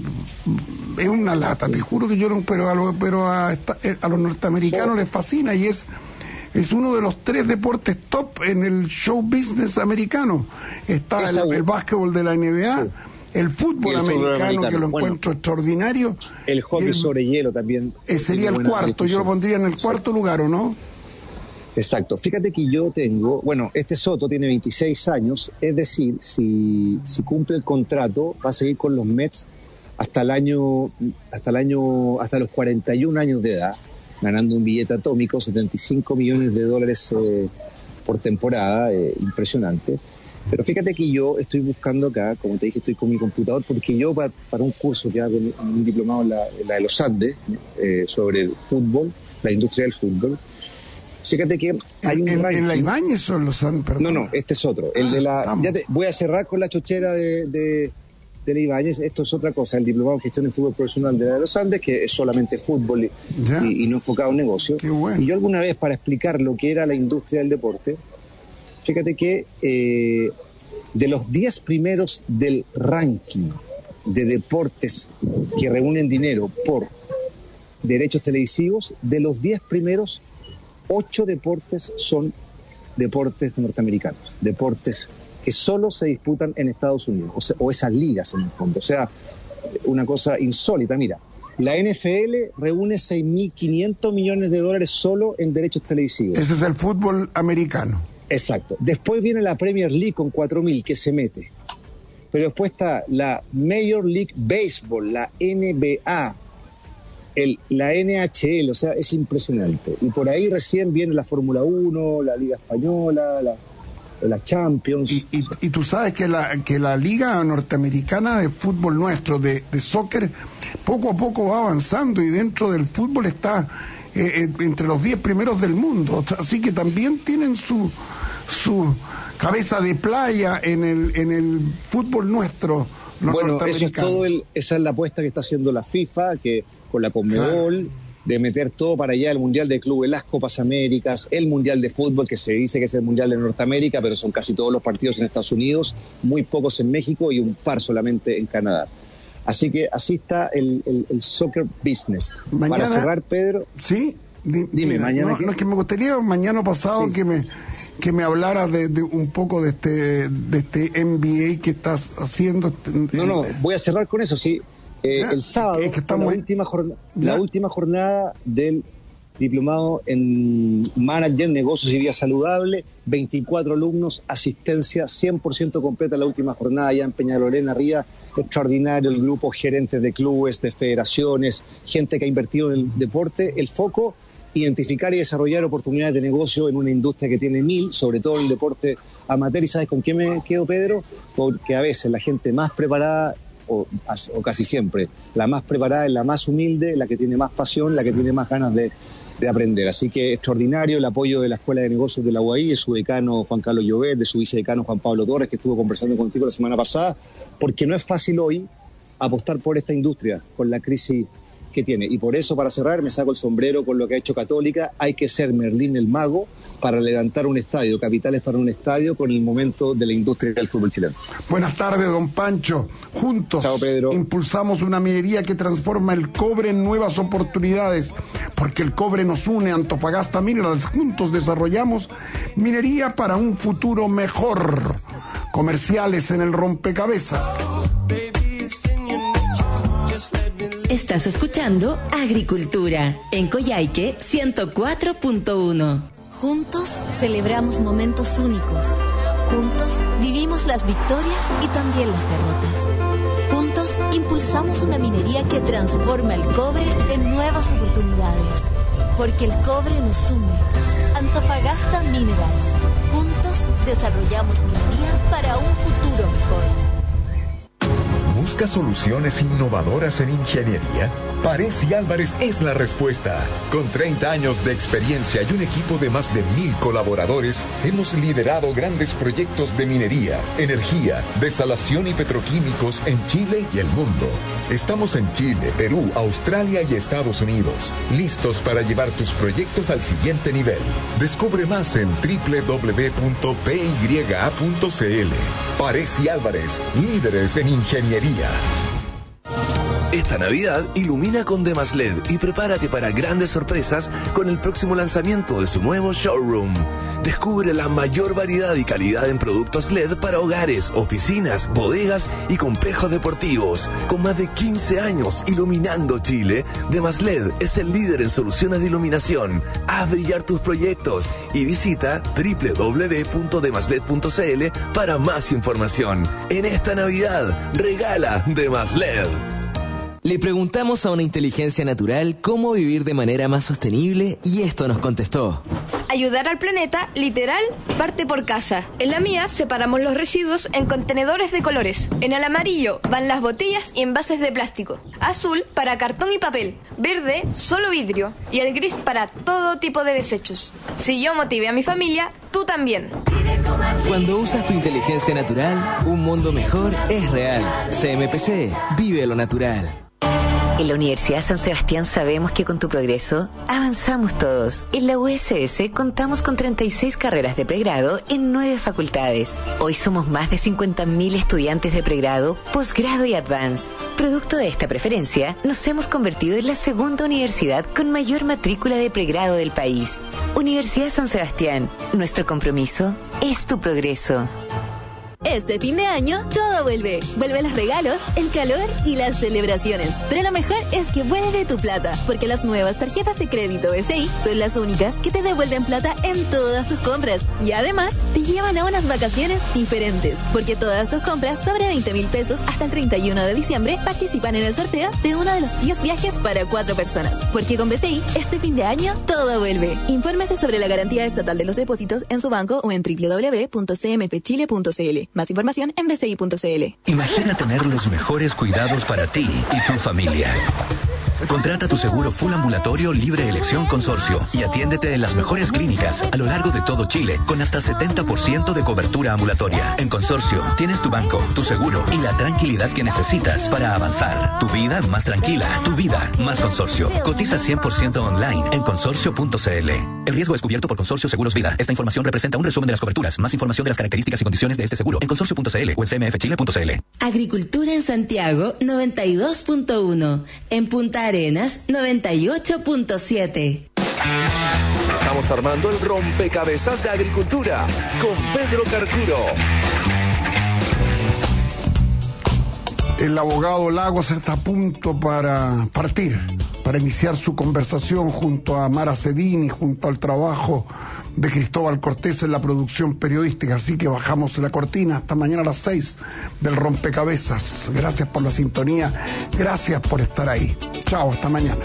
es una lata, te juro que yo no, pero a, lo, pero a, a los norteamericanos sí. les fascina, y es Es uno de los tres deportes top en el show business americano. Está el, el básquetbol de la N B A, sí. el fútbol el americano, americano, que lo bueno, encuentro extraordinario. El hockey el, sobre hielo también. Eh, sería el cuarto, yo lo pondría en el cuarto sí. lugar, ¿o no? Exacto. Fíjate que yo tengo, bueno, este Soto tiene veintiséis años, es decir, si, si cumple el contrato, va a seguir con los Mets hasta el año, hasta el año, hasta los cuarenta y un años de edad, ganando un billete atómico, setenta y cinco millones de dólares eh, por temporada, eh, impresionante. Pero fíjate que yo estoy buscando acá, como te dije, estoy con mi computador, porque yo para, para un curso que hago, un diplomado en la, en la de los Andes, eh, sobre el fútbol, la industria del fútbol, fíjate que hay un ¿En, ranking... ¿En la Ibáñez o en los Andes? Perdón. No, no, este es otro. El ah, de la... Ya te, voy a cerrar con la chochera de... de de la Ibáñez. Esto es otra cosa, el diplomado en gestión en fútbol profesional de la de los Andes, que es solamente fútbol y, y, y no enfocado en negocio. Bueno. Y yo alguna vez, para explicar lo que era la industria del deporte, fíjate que eh, de los diez primeros del ranking de deportes que reúnen dinero por derechos televisivos, de los diez primeros, ocho deportes son deportes norteamericanos, deportes que solo se disputan en Estados Unidos, o, sea, o esas ligas en el fondo. O sea, una cosa insólita. Mira, la N F L reúne seis mil quinientos millones de dólares solo en derechos televisivos. Ese es el fútbol americano. Exacto. Después viene la Premier League con cuatro mil, que se mete. Pero después está la Major League Baseball, la N B A, el, la N H L, o sea, es impresionante. Y por ahí recién viene la Fórmula uno, la Liga Española, la... la Champions. Y, y, y tú sabes que la que la liga norteamericana de fútbol nuestro, de, de soccer, poco a poco va avanzando, y dentro del fútbol está eh, entre los diez primeros del mundo, así que también tienen su su cabeza de playa en el en el fútbol nuestro. Bueno, eso es todo el, esa es la apuesta que está haciendo la FIFA, que con la Conmebol, claro, de meter todo para allá, el Mundial de Clubes, las Copas Américas, el Mundial de Fútbol, que se dice que es el Mundial de Norteamérica, pero son casi todos los partidos en Estados Unidos, muy pocos en México y un par solamente en Canadá. Así que así está el, el, el soccer business. Mañana, para cerrar, Pedro... Sí, di, dime, mira, mañana... No, no, es que me gustaría mañana pasado sí. que me que me hablara de, de un poco de este de este N B A que estás haciendo. No, no, voy a cerrar con eso, sí. Eh, el sábado, es que estamos la, última jornada, la última jornada del diplomado en Manager, Negocios y Vida Saludable, veinticuatro alumnos, asistencia cien por ciento completa en la última jornada ya en Peñalolén, arriba, extraordinario el grupo, gerentes de clubes, de federaciones, gente que ha invertido en el deporte, el foco, identificar y desarrollar oportunidades de negocio en una industria que tiene mil, sobre todo en el deporte amateur. ¿Y sabes con qué me quedo, Pedro? Porque a veces la gente más preparada, o, o casi siempre, la más preparada es la más humilde, la que tiene más pasión, la que tiene más ganas de, de aprender. Así que extraordinario el apoyo de la Escuela de Negocios de la U A I, de su decano Juan Carlos Llobet, de su vicedecano Juan Pablo Torres, que estuvo conversando contigo la semana pasada, porque no es fácil hoy apostar por esta industria con la crisis que tiene. Y por eso, para cerrar, me saco el sombrero con lo que ha hecho Católica. Hay que ser Merlín el mago para levantar un estadio, capitales para un estadio con el momento de la industria del fútbol chileno. Buenas tardes, don Pancho. Juntos Chao, Pedro. Impulsamos una minería que transforma el cobre en nuevas oportunidades, porque el cobre nos une. Antofagasta Minerals, juntos desarrollamos minería para un futuro mejor. Comerciales en el rompecabezas. Estás escuchando Agricultura en Coyhaique ciento cuatro punto uno. Juntos celebramos momentos únicos. Juntos vivimos las victorias y también las derrotas. Juntos impulsamos una minería que transforma el cobre en nuevas oportunidades. Porque el cobre nos une. Antofagasta Minerals. Juntos desarrollamos minería para un futuro mejor. ¿Busca soluciones innovadoras en ingeniería? Paresi Álvarez es la respuesta. Con treinta años de experiencia y un equipo de más de mil colaboradores, hemos liderado grandes proyectos de minería, energía, desalación y petroquímicos en Chile y el mundo. Estamos en Chile, Perú, Australia y Estados Unidos, listos para llevar tus proyectos al siguiente nivel. Descubre más en doble u doble u doble u punto p y a punto c l. Paresi Álvarez, líderes en ingeniería. Esta Navidad ilumina con Demaslet y prepárate para grandes sorpresas con el próximo lanzamiento de su nuevo showroom. Descubre la mayor variedad y calidad en productos L E D para hogares, oficinas, bodegas y complejos deportivos. Con más de quince años iluminando Chile, Demaslet es el líder en soluciones de iluminación. Haz brillar tus proyectos y visita doble u doble u doble u punto demaslet punto c l para más información. En esta Navidad, regala Demaslet. Le preguntamos a una inteligencia natural cómo vivir de manera más sostenible y esto nos contestó. Ayudar al planeta, literal, parte por casa. En la mía separamos los residuos en contenedores de colores. En el amarillo van las botellas y envases de plástico. Azul para cartón y papel. Verde, solo vidrio. Y el gris para todo tipo de desechos. Si yo motivé a mi familia, tú también. Cuando usas tu inteligencia natural, un mundo mejor es real. C M P C, vive lo natural. En la Universidad San Sebastián sabemos que con tu progreso avanzamos todos. En la U S S contamos con treinta y seis carreras de pregrado en nueve facultades. Hoy somos más de cincuenta mil estudiantes de pregrado, posgrado y advance. Producto de esta preferencia, nos hemos convertido en la segunda universidad con mayor matrícula de pregrado del país. Universidad San Sebastián, nuestro compromiso es tu progreso. Este fin de año todo vuelve. Vuelven los regalos, el calor y las celebraciones. Pero lo mejor es que vuelve tu plata, porque las nuevas tarjetas de crédito B C I son las únicas que te devuelven plata en todas tus compras. Y además, te llevan a unas vacaciones diferentes, porque todas tus compras sobre veinte mil pesos hasta el treinta y uno de diciembre participan en el sorteo de uno de los diez viajes para cuatro personas. Porque con B C I, este fin de año todo vuelve. Infórmese sobre la garantía estatal de los depósitos en su banco o en doble u doble u doble u punto c m p chile punto c l. Más información en b c i punto c l. Imagina tener los mejores cuidados para ti y tu familia. Contrata tu seguro full ambulatorio libre elección consorcio y atiéndete en las mejores clínicas a lo largo de todo Chile con hasta setenta por ciento de cobertura ambulatoria. En Consorcio tienes tu banco, tu seguro y la tranquilidad que necesitas para avanzar. Tu vida más tranquila, tu vida más Consorcio. Cotiza cien por ciento online en consorcio punto c l. El riesgo es cubierto por Consorcio Seguros Vida. Esta información representa un resumen de las coberturas. Más información de las características y condiciones de este seguro en consorcio punto c l o en c m f chile punto c l. Agricultura en Santiago noventa y dos punto uno. En Punta Arenas noventa y ocho punto siete. Estamos armando el rompecabezas de agricultura con Pedro Carcuro. El abogado Lagos está a punto para partir para iniciar su conversación junto a Mara Cedini, junto al trabajo de Cristóbal Cortés en la producción periodística. Así que bajamos la cortina. Hasta mañana a las seis del Rompecabezas. Gracias por la sintonía, gracias por estar ahí. Chao, hasta mañana.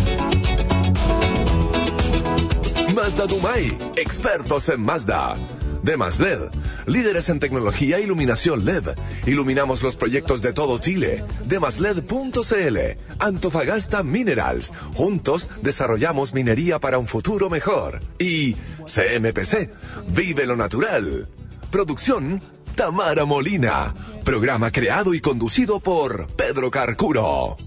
Mazda Dumay, expertos en Mazda. De Masled, líderes en tecnología e iluminación L E D. Iluminamos los proyectos de todo Chile. De Masled punto c l. Antofagasta Minerals. Juntos desarrollamos minería para un futuro mejor. Y C M P C, vive lo natural. Producción Tamara Molina. Programa creado y conducido por Pedro Carcuro.